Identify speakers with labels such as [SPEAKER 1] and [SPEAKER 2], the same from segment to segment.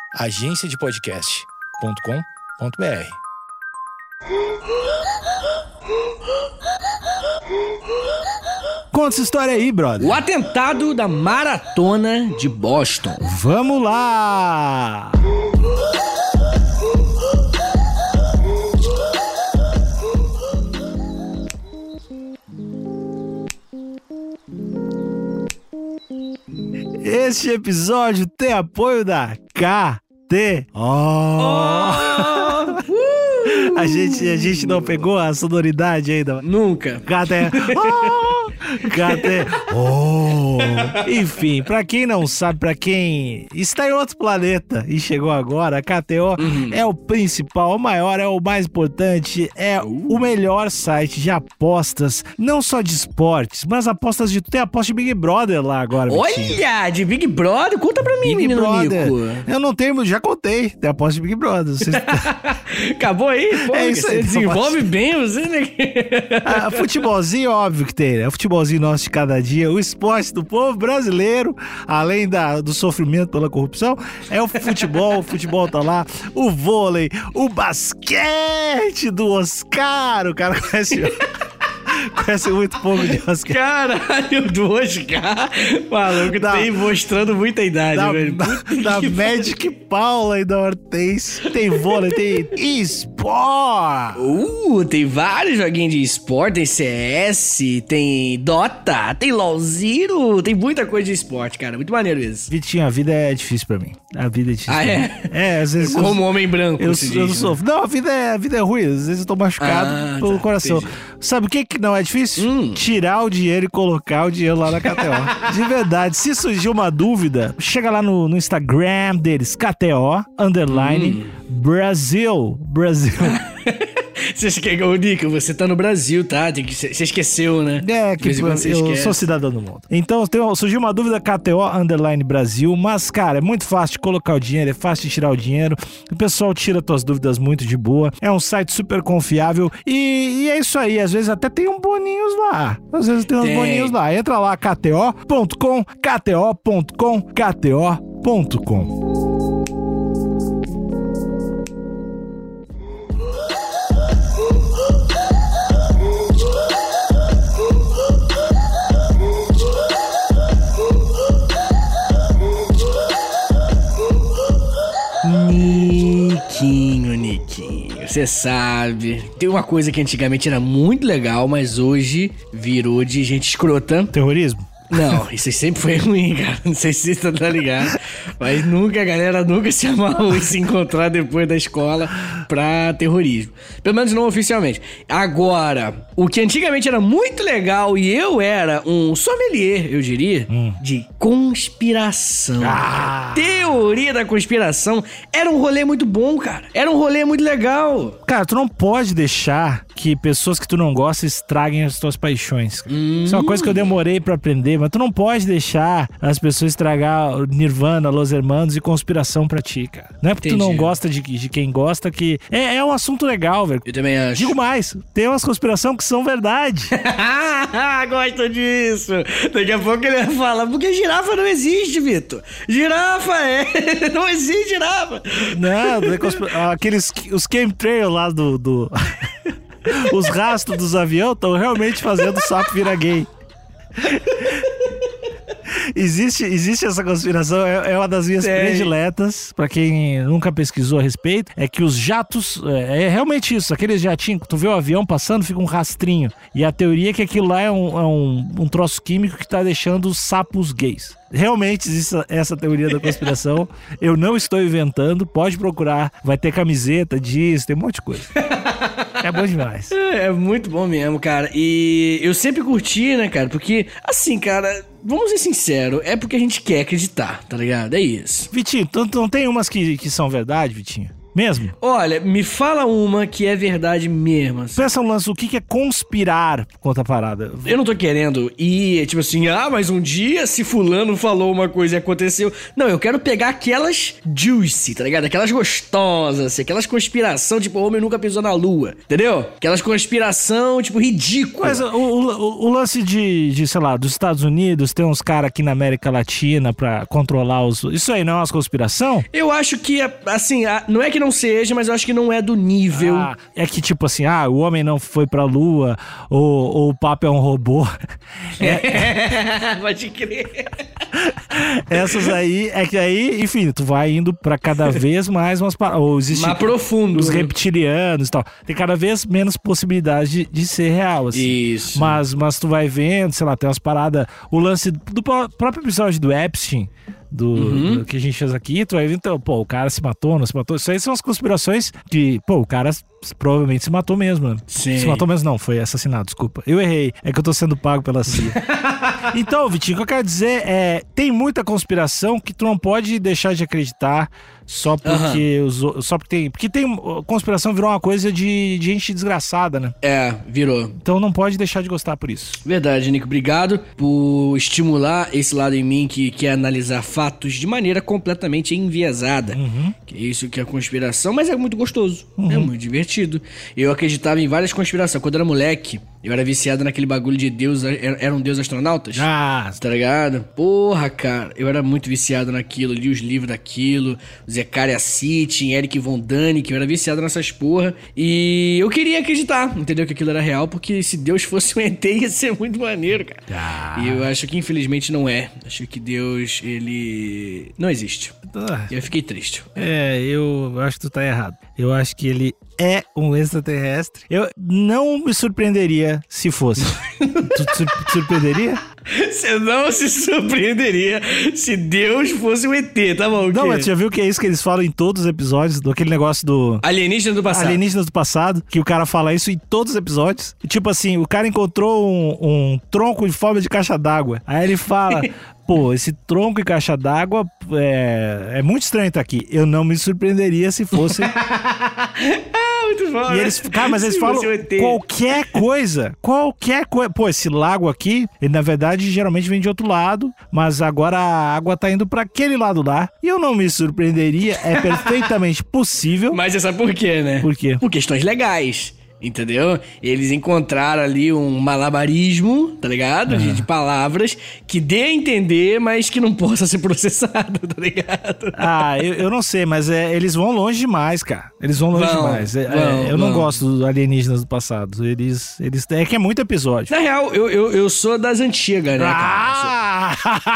[SPEAKER 1] agenciadepodcast.com.br. Conta essa história aí, brother.
[SPEAKER 2] O atentado da Maratona de Boston.
[SPEAKER 1] Vamos lá! Este episódio tem apoio da KTO. A gente não pegou a sonoridade ainda.
[SPEAKER 2] Nunca.
[SPEAKER 1] KTO. Enfim, pra quem não sabe, pra quem está em outro planeta e chegou agora, a KTO é o principal, o maior, é o mais importante, é o melhor site de apostas, não só de esportes, mas apostas de... Tem aposta de Big Brother lá agora, Vitinho.
[SPEAKER 2] Olha, de Big Brother? Conta pra mim, menino
[SPEAKER 1] Brother.
[SPEAKER 2] Nico.
[SPEAKER 1] Eu não tenho, já contei, tem aposta de Big Brother.
[SPEAKER 2] Acabou aí? Pô,
[SPEAKER 1] É isso aí,
[SPEAKER 2] você desenvolve bem você, né?
[SPEAKER 1] Futebolzinho, óbvio que tem, né? O futebolzinho nosso de cada dia, o esporte do povo brasileiro, além do sofrimento pela corrupção, é o futebol tá lá, o vôlei, o basquete do Oscar, o cara conhece muito pouco de Oscar.
[SPEAKER 2] Caralho, do Oscar, maluco, tem mostrando muita idade, velho.
[SPEAKER 1] Da Magic Paula e da Hortense. Tem vôlei, tem eSport.
[SPEAKER 2] Tem vários joguinhos de esporte, tem CS, tem Dota, tem LOLziro, tem muita coisa de esporte, cara, muito maneiro isso.
[SPEAKER 1] Vitinho, a vida é difícil pra mim. A vida é difícil.
[SPEAKER 2] Ah, é?
[SPEAKER 1] É, às vezes...
[SPEAKER 2] Como homem branco,
[SPEAKER 1] eu não sofro. Não, a vida é ruim. Às vezes eu tô machucado pelo coração.
[SPEAKER 2] Entendi.
[SPEAKER 1] Sabe o que não é difícil? Tirar o dinheiro e colocar o dinheiro lá na KTO. De verdade, se surgir uma dúvida, chega lá no Instagram deles, KTO_Brasil.
[SPEAKER 2] Ô, Nico, você tá no Brasil, tá? Você esqueceu, né?
[SPEAKER 1] É, que eu sou cidadão do mundo. Então, surgiu uma dúvida, KTO_Brasil, mas, cara, é muito fácil de colocar o dinheiro, é fácil de tirar o dinheiro, o pessoal tira tuas dúvidas muito de boa, é um site super confiável e é isso aí, às vezes até tem uns boninhos lá, boninhos lá, entra lá, KTO.com.
[SPEAKER 2] Niquinho, você sabe, tem uma coisa que antigamente era muito legal, mas hoje virou de gente escrota.
[SPEAKER 1] Terrorismo?
[SPEAKER 2] Não, isso sempre foi ruim, cara. Não sei se você tá ligado. Mas a galera nunca se amarrou em se encontrar depois da escola pra terrorismo. Pelo menos não oficialmente. Agora, o que antigamente era muito legal e eu era um sommelier, eu diria, de conspiração. Teoria da conspiração era um rolê muito bom, cara. Era um rolê muito legal.
[SPEAKER 1] Cara, tu não pode deixar que pessoas que tu não gosta estraguem as tuas paixões. Isso é uma coisa que eu demorei pra aprender, mas tu não pode deixar as pessoas estragar Nirvana, Los Hermanos e conspiração pra ti, cara. Não é porque tu não gosta de quem gosta que... É um assunto legal, velho.
[SPEAKER 2] Eu também acho.
[SPEAKER 1] Digo mais, tem umas conspirações que são verdade.
[SPEAKER 2] Gosto disso. Daqui a pouco ele vai falar, porque girafa não existe, Vitor. Girafa não existe girafa.
[SPEAKER 1] Não, os chemtrail lá do... Os rastros dos aviões estão realmente fazendo o sapo virar gay. Existe essa conspiração, é uma das minhas prediletas, pra quem nunca pesquisou a respeito, é que os jatos, é realmente isso, aqueles jatinhos, tu vê o avião passando, fica um rastrinho, e a teoria é que aquilo lá é um troço químico que tá deixando os sapos gays. Realmente existe essa teoria da conspiração, eu não estou inventando, pode procurar, vai ter camiseta, jeans, tem um monte de coisa. É bom demais.
[SPEAKER 2] É muito bom mesmo, cara. E eu sempre curti, né, cara? Porque, assim, cara, vamos ser sinceros, é porque a gente quer acreditar, tá ligado? É isso.
[SPEAKER 1] Vitinho, não tem umas que são verdade, Vitinho? Mesmo?
[SPEAKER 2] Olha, me fala uma que é verdade mesmo. Assim.
[SPEAKER 1] Pensa um lance, o que é conspirar contra a parada?
[SPEAKER 2] Eu não tô querendo ir, tipo assim, mas um dia se fulano falou uma coisa e aconteceu. Não, eu quero pegar aquelas juicy, tá ligado? Aquelas gostosas, assim, aquelas conspiração, tipo, o homem nunca pisou na lua, entendeu? Aquelas conspiração, tipo, ridícula.
[SPEAKER 1] Mas o lance de, sei lá, dos Estados Unidos, tem uns caras aqui na América Latina pra controlar os... Isso aí não é uma conspiração?
[SPEAKER 2] Eu acho que, assim, não é que não seja, mas eu acho que não é do nível.
[SPEAKER 1] É que tipo assim, o homem não foi pra lua, ou o Papa é um robô.
[SPEAKER 2] Pode crer.
[SPEAKER 1] Essas aí, é que aí, enfim, tu vai indo pra cada vez mais umas paradas. Ou existe
[SPEAKER 2] mais profundo.
[SPEAKER 1] Os reptilianos e tal. Tem cada vez menos possibilidade de ser real, assim.
[SPEAKER 2] Isso.
[SPEAKER 1] Mas tu vai vendo, sei lá, tem umas paradas. O lance do próprio episódio do Epstein. Do que a gente fez aqui, tu vai ver, então, o cara se matou, não se matou. Isso aí são as conspirações que, o cara provavelmente se matou mesmo, né?
[SPEAKER 2] Sim.
[SPEAKER 1] Se matou mesmo, não, foi assassinado, desculpa. Eu errei, é que eu tô sendo pago pela CIA. Então, Vitinho, o que eu quero dizer tem muita conspiração que tu não pode deixar de acreditar só porque porque conspiração virou uma coisa de gente desgraçada, né?
[SPEAKER 2] Virou.
[SPEAKER 1] Então não pode deixar de gostar por isso.
[SPEAKER 2] Verdade, Nico. Obrigado por estimular esse lado em mim que quer analisar fatos de maneira completamente enviesada. Que é isso que é conspiração, mas é muito gostoso. É muito divertido. Eu acreditava em várias conspirações. Quando eu era moleque, eu era viciado naquele bagulho de Deus. Era um Deus astronautas? Tá ligado? Porra, cara. Eu era muito viciado naquilo. Li os livros daquilo. Zecharia Sitchin, Eric Von Däniken. Eu era viciado nessas porra. E eu queria acreditar, entendeu? Que aquilo era real. Porque se Deus fosse um ET, ia ser muito maneiro, cara. E eu acho que infelizmente não é. Acho que Deus, ele não existe. Eu fiquei triste.
[SPEAKER 1] Eu acho que tu tá errado. Eu acho que ele é um extraterrestre. Eu não me surpreenderia se fosse. Tu te surpreenderia?
[SPEAKER 2] Você não se surpreenderia se Deus fosse um ET, tá bom?
[SPEAKER 1] Não, mas tu já viu que é isso que eles falam em todos os episódios, daquele negócio do...
[SPEAKER 2] Alienígenas do passado.
[SPEAKER 1] Alienígenas do passado, que o cara fala isso em todos os episódios. E, tipo assim, o cara encontrou um tronco em forma de caixa d'água. Aí ele fala... Pô, esse tronco e caixa d'água é muito estranho estar aqui. Eu não me surpreenderia se fosse...
[SPEAKER 2] Muito bom.
[SPEAKER 1] E eles, cara, mas eles falam qualquer coisa. Pô, esse lago aqui, ele na verdade geralmente vem de outro lado, mas agora a água tá indo pra aquele lado lá. E eu não me surpreenderia, é perfeitamente possível.
[SPEAKER 2] Mas você sabe por quê, né?
[SPEAKER 1] Por quê?
[SPEAKER 2] Por questões legais. Entendeu? Eles encontraram ali um malabarismo, tá ligado? De palavras que dê a entender, mas que não possa ser processado, tá ligado?
[SPEAKER 1] Eu não sei, mas eles vão longe demais, cara. Eles vão longe demais. Eu não gosto dos alienígenas do passado. Eles é que é muito episódio.
[SPEAKER 2] Na real, eu sou das antigas, né, cara?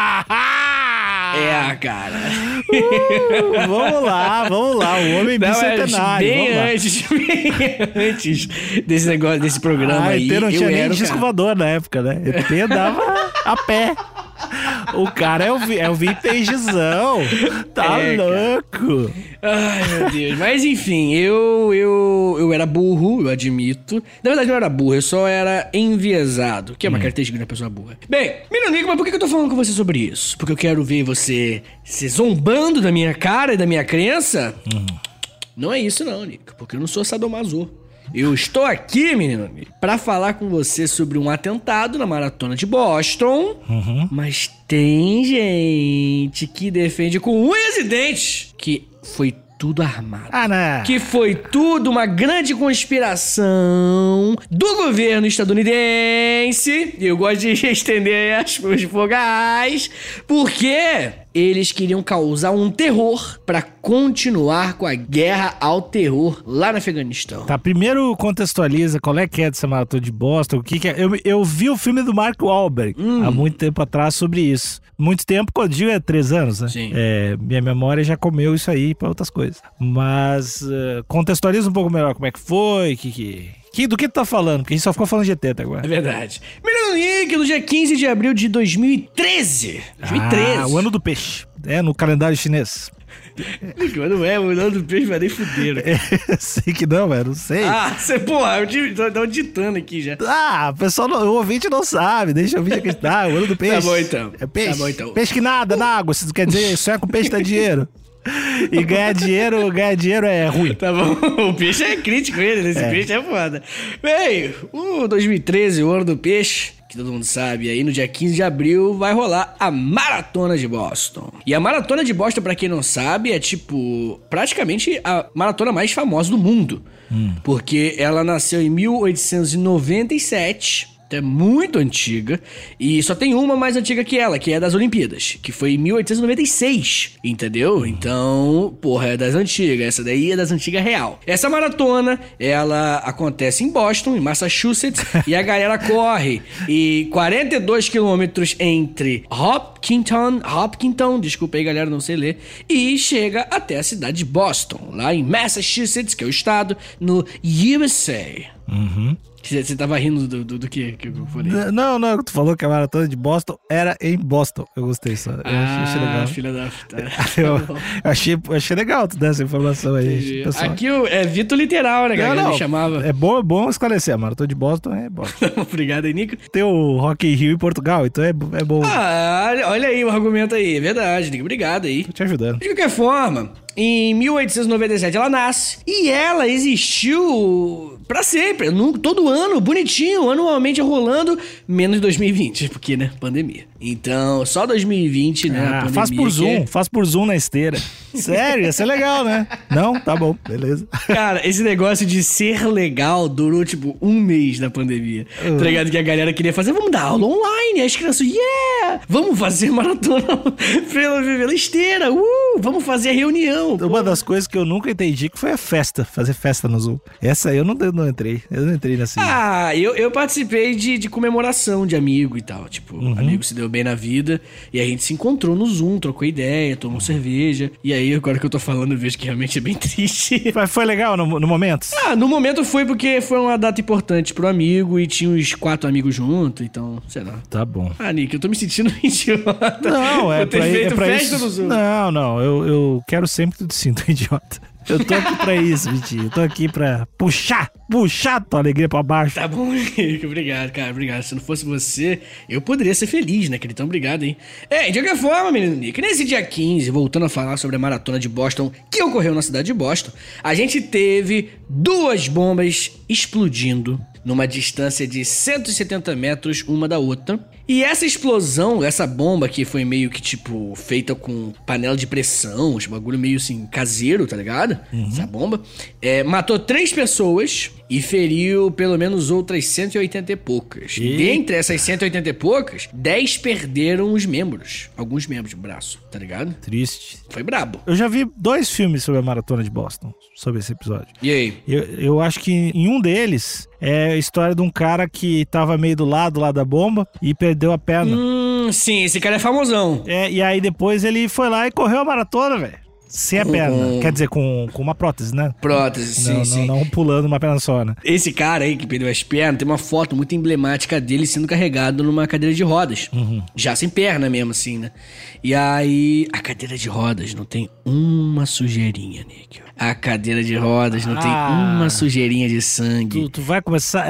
[SPEAKER 2] Cara.
[SPEAKER 1] Vamos lá. O homem bicentenário.
[SPEAKER 2] Bem antes desse negócio, desse programa aí.
[SPEAKER 1] ET não tinha nem disco voador na época, né? ET dava a pé. O cara é o vintagezão. Tá louco.
[SPEAKER 2] Ai, meu Deus. Mas enfim, eu era burro, eu admito. Na verdade, não era burro, eu só era enviesado, que é uma característica da pessoa burra. Bem, Menino Nico, mas por que eu tô falando com você sobre isso? Porque eu quero ver você se zombando da minha cara e da minha crença? Não é isso não, Nico, porque eu não sou sadomaso. Eu estou aqui, menino, pra falar com você sobre um atentado na maratona de Boston. Mas tem gente que defende com unhas e dentes que foi tudo armado.
[SPEAKER 1] Né?
[SPEAKER 2] Que foi tudo uma grande conspiração do governo estadunidense. E eu gosto de estender os fogais. Porque eles queriam causar um terror pra continuar com a guerra ao terror lá no Afeganistão.
[SPEAKER 1] Tá, primeiro contextualiza qual é que é dessa maratona de Boston, o que é. Eu vi o filme do Mark Wahlberg há muito tempo atrás sobre isso. Muito tempo, quando eu digo 3 anos, né?
[SPEAKER 2] Sim.
[SPEAKER 1] Minha memória já comeu isso aí pra outras coisas. Mas contextualiza um pouco melhor como é que foi, do que tu tá falando? Porque a gente só ficou falando de ET até agora.
[SPEAKER 2] É verdade. Menino Nick, no dia 15 de abril de 2013.
[SPEAKER 1] O ano do peixe. No calendário chinês.
[SPEAKER 2] Mas não é, o ano do peixe vai nem fuder.
[SPEAKER 1] Sei que não, velho, não sei.
[SPEAKER 2] Eu tô ditando aqui já.
[SPEAKER 1] O pessoal, o ouvinte não sabe, deixa o ouvinte acreditar, o ano do peixe.
[SPEAKER 2] Tá bom então.
[SPEAKER 1] É peixe.
[SPEAKER 2] Tá bom então.
[SPEAKER 1] Peixe que nada na água, se tu quer dizer, sonhar com peixe dá dinheiro. E ganhar dinheiro é ruim.
[SPEAKER 2] Tá bom, o peixe é crítico ele, esse peixe é foda. Bem, o 2013, o ano do peixe, que todo mundo sabe, aí no dia 15 de abril vai rolar a Maratona de Boston. E a Maratona de Boston, pra quem não sabe, é tipo, praticamente a maratona mais famosa do mundo. Porque ela nasceu em 1897... é muito antiga, e só tem uma mais antiga que ela, que é das Olimpíadas, que foi em 1896, entendeu? Então, porra, é das antigas, essa daí é das antigas real. Essa maratona, ela acontece em Boston, em Massachusetts, e a galera corre, e 42 quilômetros entre Hopkinton, desculpa aí galera, não sei ler, e chega até a cidade de Boston, lá em Massachusetts, que é o estado, no USA. Você tava rindo do que eu falei?
[SPEAKER 1] Não, tu falou que a maratona de Boston era em Boston. Eu gostei só. Eu achei legal.
[SPEAKER 2] Filha da puta.
[SPEAKER 1] Eu achei legal tu dar essa informação aí. Pessoal.
[SPEAKER 2] Aqui é Vitor Literal, né, galera? Me chamava.
[SPEAKER 1] É bom esclarecer. A maratona de Boston é Boston.
[SPEAKER 2] Obrigado aí, Nico.
[SPEAKER 1] Tem o Rock in Rio em Portugal, então é bom.
[SPEAKER 2] Olha aí o argumento aí. É verdade, Nico. Obrigado aí.
[SPEAKER 1] Tô te ajudando.
[SPEAKER 2] De qualquer forma, em 1897 ela nasce e ela existiu pra sempre, todo ano, bonitinho, anualmente rolando, menos 2020, porque, né, pandemia. Então, só 2020, né, a pandemia.
[SPEAKER 1] Faz por Zoom na esteira. Sério, ia ser legal, né? Não? Tá bom, beleza.
[SPEAKER 2] Cara, esse negócio de ser legal durou, tipo, um mês da pandemia. Tá ligado? Que a galera queria fazer, vamos dar aula online, as crianças, vamos fazer maratona pela esteira, vamos fazer a reunião.
[SPEAKER 1] Uma das coisas que eu nunca entendi que foi a festa, fazer festa no Zoom. Essa aí eu não entrei nessa.
[SPEAKER 2] Eu participei de comemoração de amigo e tal, tipo, amigo se deu bem na vida, e a gente se encontrou no Zoom, trocou ideia, tomou cerveja, e aí agora que eu tô falando eu vejo que realmente é bem triste.
[SPEAKER 1] Mas foi legal no momento?
[SPEAKER 2] No momento foi porque foi uma data importante pro amigo e tinha uns 4 amigos juntos, então, sei lá.
[SPEAKER 1] Tá bom.
[SPEAKER 2] Nick, eu tô me sentindo idiota.
[SPEAKER 1] Não,
[SPEAKER 2] por ter feito festa no Zoom.
[SPEAKER 1] Não, eu quero sempre que tu te sinta idiota. Eu tô aqui pra isso, Vitinho. Eu tô aqui pra puxar tua alegria pra baixo.
[SPEAKER 2] Tá bom, Nico. Obrigado, cara. Obrigado. Se não fosse você, eu poderia ser feliz, né, querido? Então, obrigado, hein? De qualquer forma, menino Nico, nesse dia 15, voltando a falar sobre a maratona de Boston, que ocorreu na cidade de Boston, a gente teve 2 bombas explodindo numa distância de 170 metros uma da outra. E essa explosão, essa bomba que foi meio que, tipo, feita com panela de pressão, esse bagulho meio, assim, caseiro, tá ligado? Essa bomba. Matou 3 pessoas e feriu pelo menos outras 180 e poucas.
[SPEAKER 1] E...
[SPEAKER 2] dentre essas 180 e poucas, 10 perderam os membros. Alguns membros do braço, tá ligado?
[SPEAKER 1] Triste.
[SPEAKER 2] Foi brabo.
[SPEAKER 1] Eu já vi 2 filmes sobre a maratona de Boston, sobre esse episódio.
[SPEAKER 2] E aí?
[SPEAKER 1] Eu acho que em um deles é a história de um cara que tava meio do lado lá da bomba e perdeu a perna.
[SPEAKER 2] Sim, esse cara é famosão.
[SPEAKER 1] E aí depois ele foi lá e correu a maratona, velho. Sem a perna. Quer dizer, com uma prótese, né?
[SPEAKER 2] Prótese, sim.
[SPEAKER 1] Não pulando uma perna só, né?
[SPEAKER 2] Esse cara aí que perdeu as pernas, tem uma foto muito emblemática dele sendo carregado numa cadeira de rodas. Já sem perna mesmo, assim, né? E aí, a cadeira de rodas não tem uma sujeirinha, Nick. A cadeira de rodas não tem uma sujeirinha de sangue.
[SPEAKER 1] Tu vai começar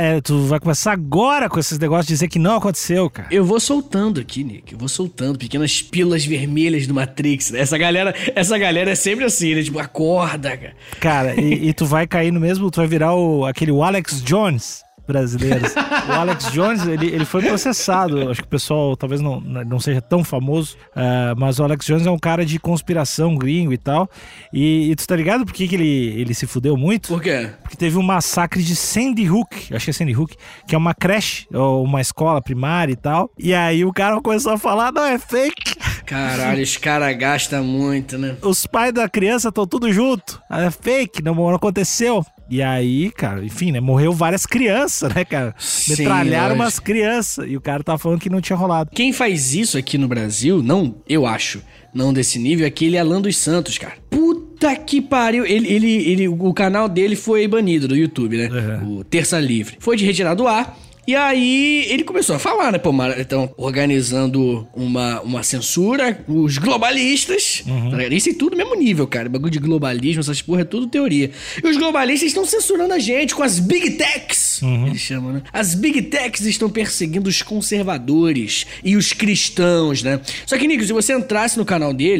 [SPEAKER 1] agora com esses negócios de dizer que não aconteceu, cara.
[SPEAKER 2] Eu vou soltando aqui, Nick. Eu vou soltando pequenas pílulas vermelhas do Matrix. Né? Essa galera é sempre assim, né? Tipo, acorda, cara.
[SPEAKER 1] Cara, e tu vai cair no mesmo, tu vai virar aquele Alex Jones brasileiros. O Alex Jones, ele foi processado. Acho que o pessoal talvez não seja tão famoso, mas o Alex Jones é um cara de conspiração gringo e tal. E tu tá ligado por que ele se fudeu muito?
[SPEAKER 2] Por quê?
[SPEAKER 1] Porque teve um massacre de Sandy Hook, acho que é Sandy Hook, que é uma creche, ou uma escola primária e tal. E aí o cara começou a falar, não, é fake.
[SPEAKER 2] Caralho, os caras gastam muito, né?
[SPEAKER 1] Os pais da criança estão tudo junto. É fake, não aconteceu. E aí, cara, enfim, né? Morreu várias crianças, né, cara?
[SPEAKER 2] Sim,
[SPEAKER 1] metralharam umas crianças. E o cara tava falando que não tinha rolado.
[SPEAKER 2] Quem faz isso aqui no Brasil, não, eu acho, não desse nível, é aquele Alan dos Santos, cara. Puta que pariu. O canal dele foi banido do YouTube, né? O Terça Livre. Foi de retirar do ar. E aí ele começou a falar, né? Pô, então, organizando uma censura, os globalistas, isso é tudo mesmo nível, cara. Bagulho de globalismo, essas porra é tudo teoria. E os globalistas estão censurando a gente com as Big Techs, eles chamam, né? As Big Techs estão perseguindo os conservadores e os cristãos, né? Só que, Nico, se você entrasse no canal deles,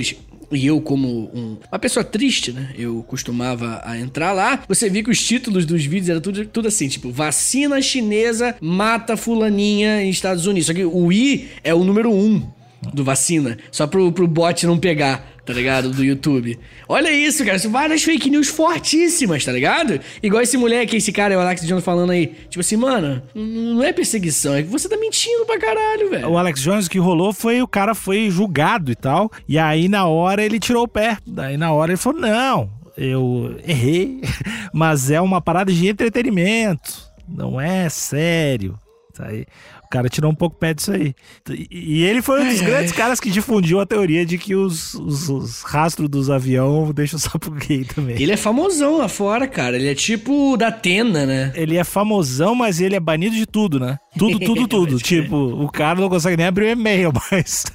[SPEAKER 2] e eu como uma pessoa triste, né? Eu costumava a entrar lá, você via que os títulos dos vídeos eram tudo assim, tipo, vacina chinesa mata fulaninha nos Estados Unidos. Só que o I é o número 1 do vacina, só pro bot não pegar, tá ligado? Do YouTube. Olha isso, cara, são várias fake news fortíssimas, tá ligado? Igual esse moleque, esse cara, o Alex Jones falando aí, tipo assim, mano, não é perseguição, é que você tá mentindo pra caralho, velho.
[SPEAKER 1] O Alex Jones, o que rolou foi, o cara foi julgado e tal, e aí na hora ele tirou o pé, daí na hora ele falou, não, eu errei, mas é uma parada de entretenimento, não é sério, tá aí. O cara tirou um pouco o pé disso aí. E ele foi um dos grandes caras que difundiu a teoria de que os rastros dos aviões deixam o sapo gay também.
[SPEAKER 2] Ele é famosão lá fora, cara. Ele é tipo da Atena, né?
[SPEAKER 1] Ele é famosão, mas ele é banido de tudo, né? Tudo. Tipo, o cara não consegue nem abrir o e-mail, mas...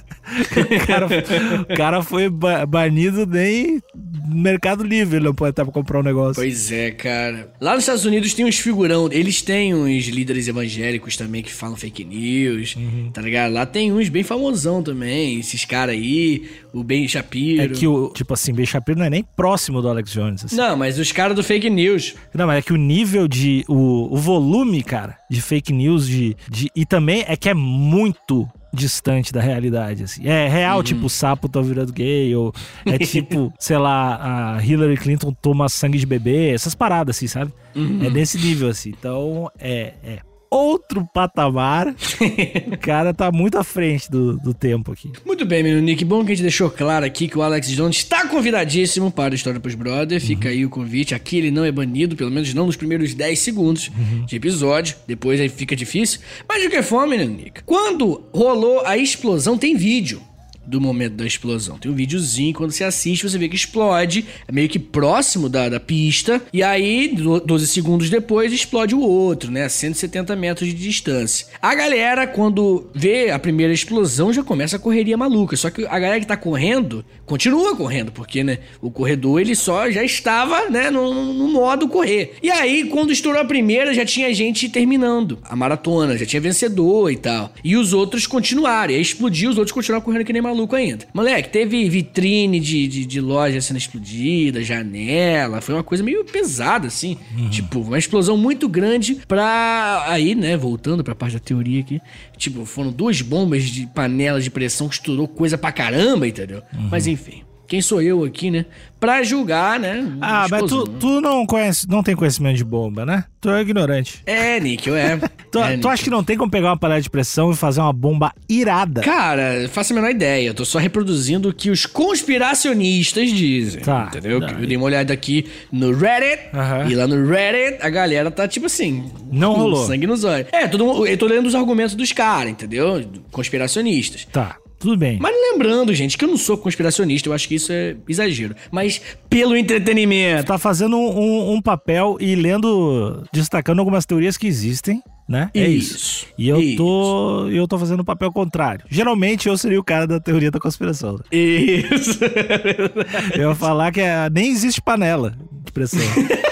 [SPEAKER 1] O cara foi banido nem no Mercado Livre, ele não pode estar pra comprar um negócio.
[SPEAKER 2] Pois é, cara. Lá nos Estados Unidos tem uns figurão, eles têm uns líderes evangélicos também que falam fake news, tá ligado? Lá tem uns bem famosão também, esses caras aí, o Ben Shapiro.
[SPEAKER 1] É que tipo assim, Ben Shapiro não é nem próximo do Alex Jones. Assim.
[SPEAKER 2] Não, mas os caras do fake news.
[SPEAKER 1] Não, mas é que o nível de... O volume, cara, de fake news e também é que é muito... distante da realidade, assim. É real, tipo, o sapo tá virando gay, ou é tipo, sei lá, a Hillary Clinton toma sangue de bebê, essas paradas, assim, sabe? É nesse nível, assim. Então, é outro patamar. O cara tá muito à frente do tempo aqui.
[SPEAKER 2] Muito bem, menino Nick. Bom que a gente deixou claro aqui que o Alex Jones está convidadíssimo para a História pros Brother. Fica aí o convite. Aqui ele não é banido, pelo menos não nos primeiros 10 segundos de episódio. Depois aí fica difícil. Mas de qualquer forma, menino Nick, quando rolou a explosão, tem vídeo do momento da explosão. Tem um videozinho, quando você assiste, você vê que explode, é meio que próximo da pista, e aí, 12 segundos depois, explode o outro, né, a 170 metros de distância. A galera, quando vê a primeira explosão, já começa a correria maluca, só que a galera que tá correndo, continua correndo, porque, né, o corredor, ele já estava, né, no modo correr. E aí, quando estourou a primeira, já tinha gente terminando a maratona, já tinha vencedor e tal. E os outros continuaram, e aí explodiu, os outros continuaram correndo que nem maluco ainda. Moleque, teve vitrine de loja sendo explodida, janela, foi uma coisa meio pesada, assim. Tipo, uma explosão muito grande pra... Aí, né, voltando pra parte da teoria aqui, tipo, foram 2 bombas de panelas de pressão que estourou coisa pra caramba, entendeu? Mas enfim... Quem sou eu aqui, né? Pra julgar, né?
[SPEAKER 1] Ah, mas tu não tem conhecimento de bomba, né? Tu é ignorante.
[SPEAKER 2] É, Nick, eu
[SPEAKER 1] Tu acha que não tem como pegar uma panela de pressão e fazer uma bomba irada?
[SPEAKER 2] Cara, faço a menor ideia. Eu tô só reproduzindo o que os conspiracionistas dizem.
[SPEAKER 1] Tá.
[SPEAKER 2] Entendeu? Eu dei uma olhada aqui no Reddit. E lá no Reddit, a galera tá tipo assim...
[SPEAKER 1] Não rolou.
[SPEAKER 2] Sangue nos olhos. Eu tô lendo os argumentos dos caras, entendeu? Conspiracionistas.
[SPEAKER 1] Tá. Tudo bem.
[SPEAKER 2] Mas lembrando, gente, que eu não sou conspiracionista, eu acho que isso é exagero. Mas pelo entretenimento.
[SPEAKER 1] Você tá fazendo um papel e destacando algumas teorias que existem, né? É isso. E eu tô fazendo o papel contrário. Geralmente eu seria o cara da teoria da conspiração. Né?
[SPEAKER 2] Isso.
[SPEAKER 1] Eu ia falar que nem existe panela de pressão.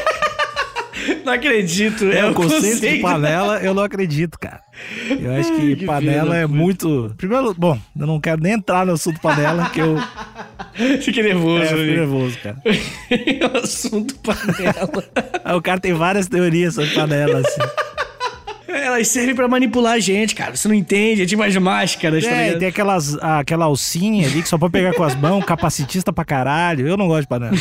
[SPEAKER 2] Não acredito.
[SPEAKER 1] O conceito de panela, eu não acredito, cara. Eu acho que panela é muito... Primeiro, bom, eu não quero nem entrar no assunto panela, que eu...
[SPEAKER 2] Fiquei nervoso.
[SPEAKER 1] Fiquei nervoso, cara.
[SPEAKER 2] O assunto panela.
[SPEAKER 1] O cara tem várias teorias sobre panela, assim.
[SPEAKER 2] Elas servem pra manipular a gente, cara. Você não entende, é tipo as máscaras, tá ligado?
[SPEAKER 1] Tem aquela alcinha ali que só pode pegar com as mãos, capacitista pra caralho. Eu não gosto de panela.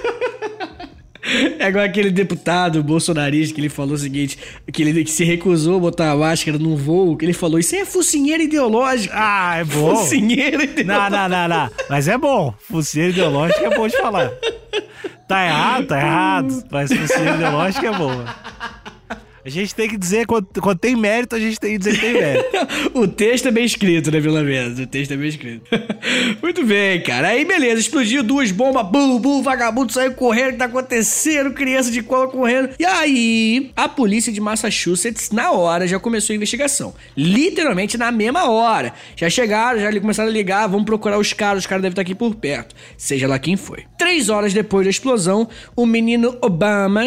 [SPEAKER 2] É igual aquele deputado bolsonarista que ele falou o seguinte, que se recusou a botar a máscara num voo, que ele falou, isso aí é focinheira ideológica.
[SPEAKER 1] Ah, é bom.
[SPEAKER 2] Focinheira ideológica.
[SPEAKER 1] Não. Mas é bom. Focinheira ideológica é bom de falar. Tá errado. Mas focinheira ideológica é boa. A gente tem que dizer, quando tem mérito, a gente tem que dizer que tem mérito.
[SPEAKER 2] O texto é bem escrito, né, pelo menos? O texto é bem escrito. Muito bem, cara. Aí, beleza, explodiu 2 bombas, bum, vagabundo saiu correndo, o que tá acontecendo? Criança de cola correndo. E aí, a polícia de Massachusetts, na hora, já começou a investigação. Literalmente na mesma hora. Já chegaram, já começaram a ligar, vamos procurar os caras devem estar aqui por perto. Seja lá quem foi. 3 horas depois da explosão, o menino Obama...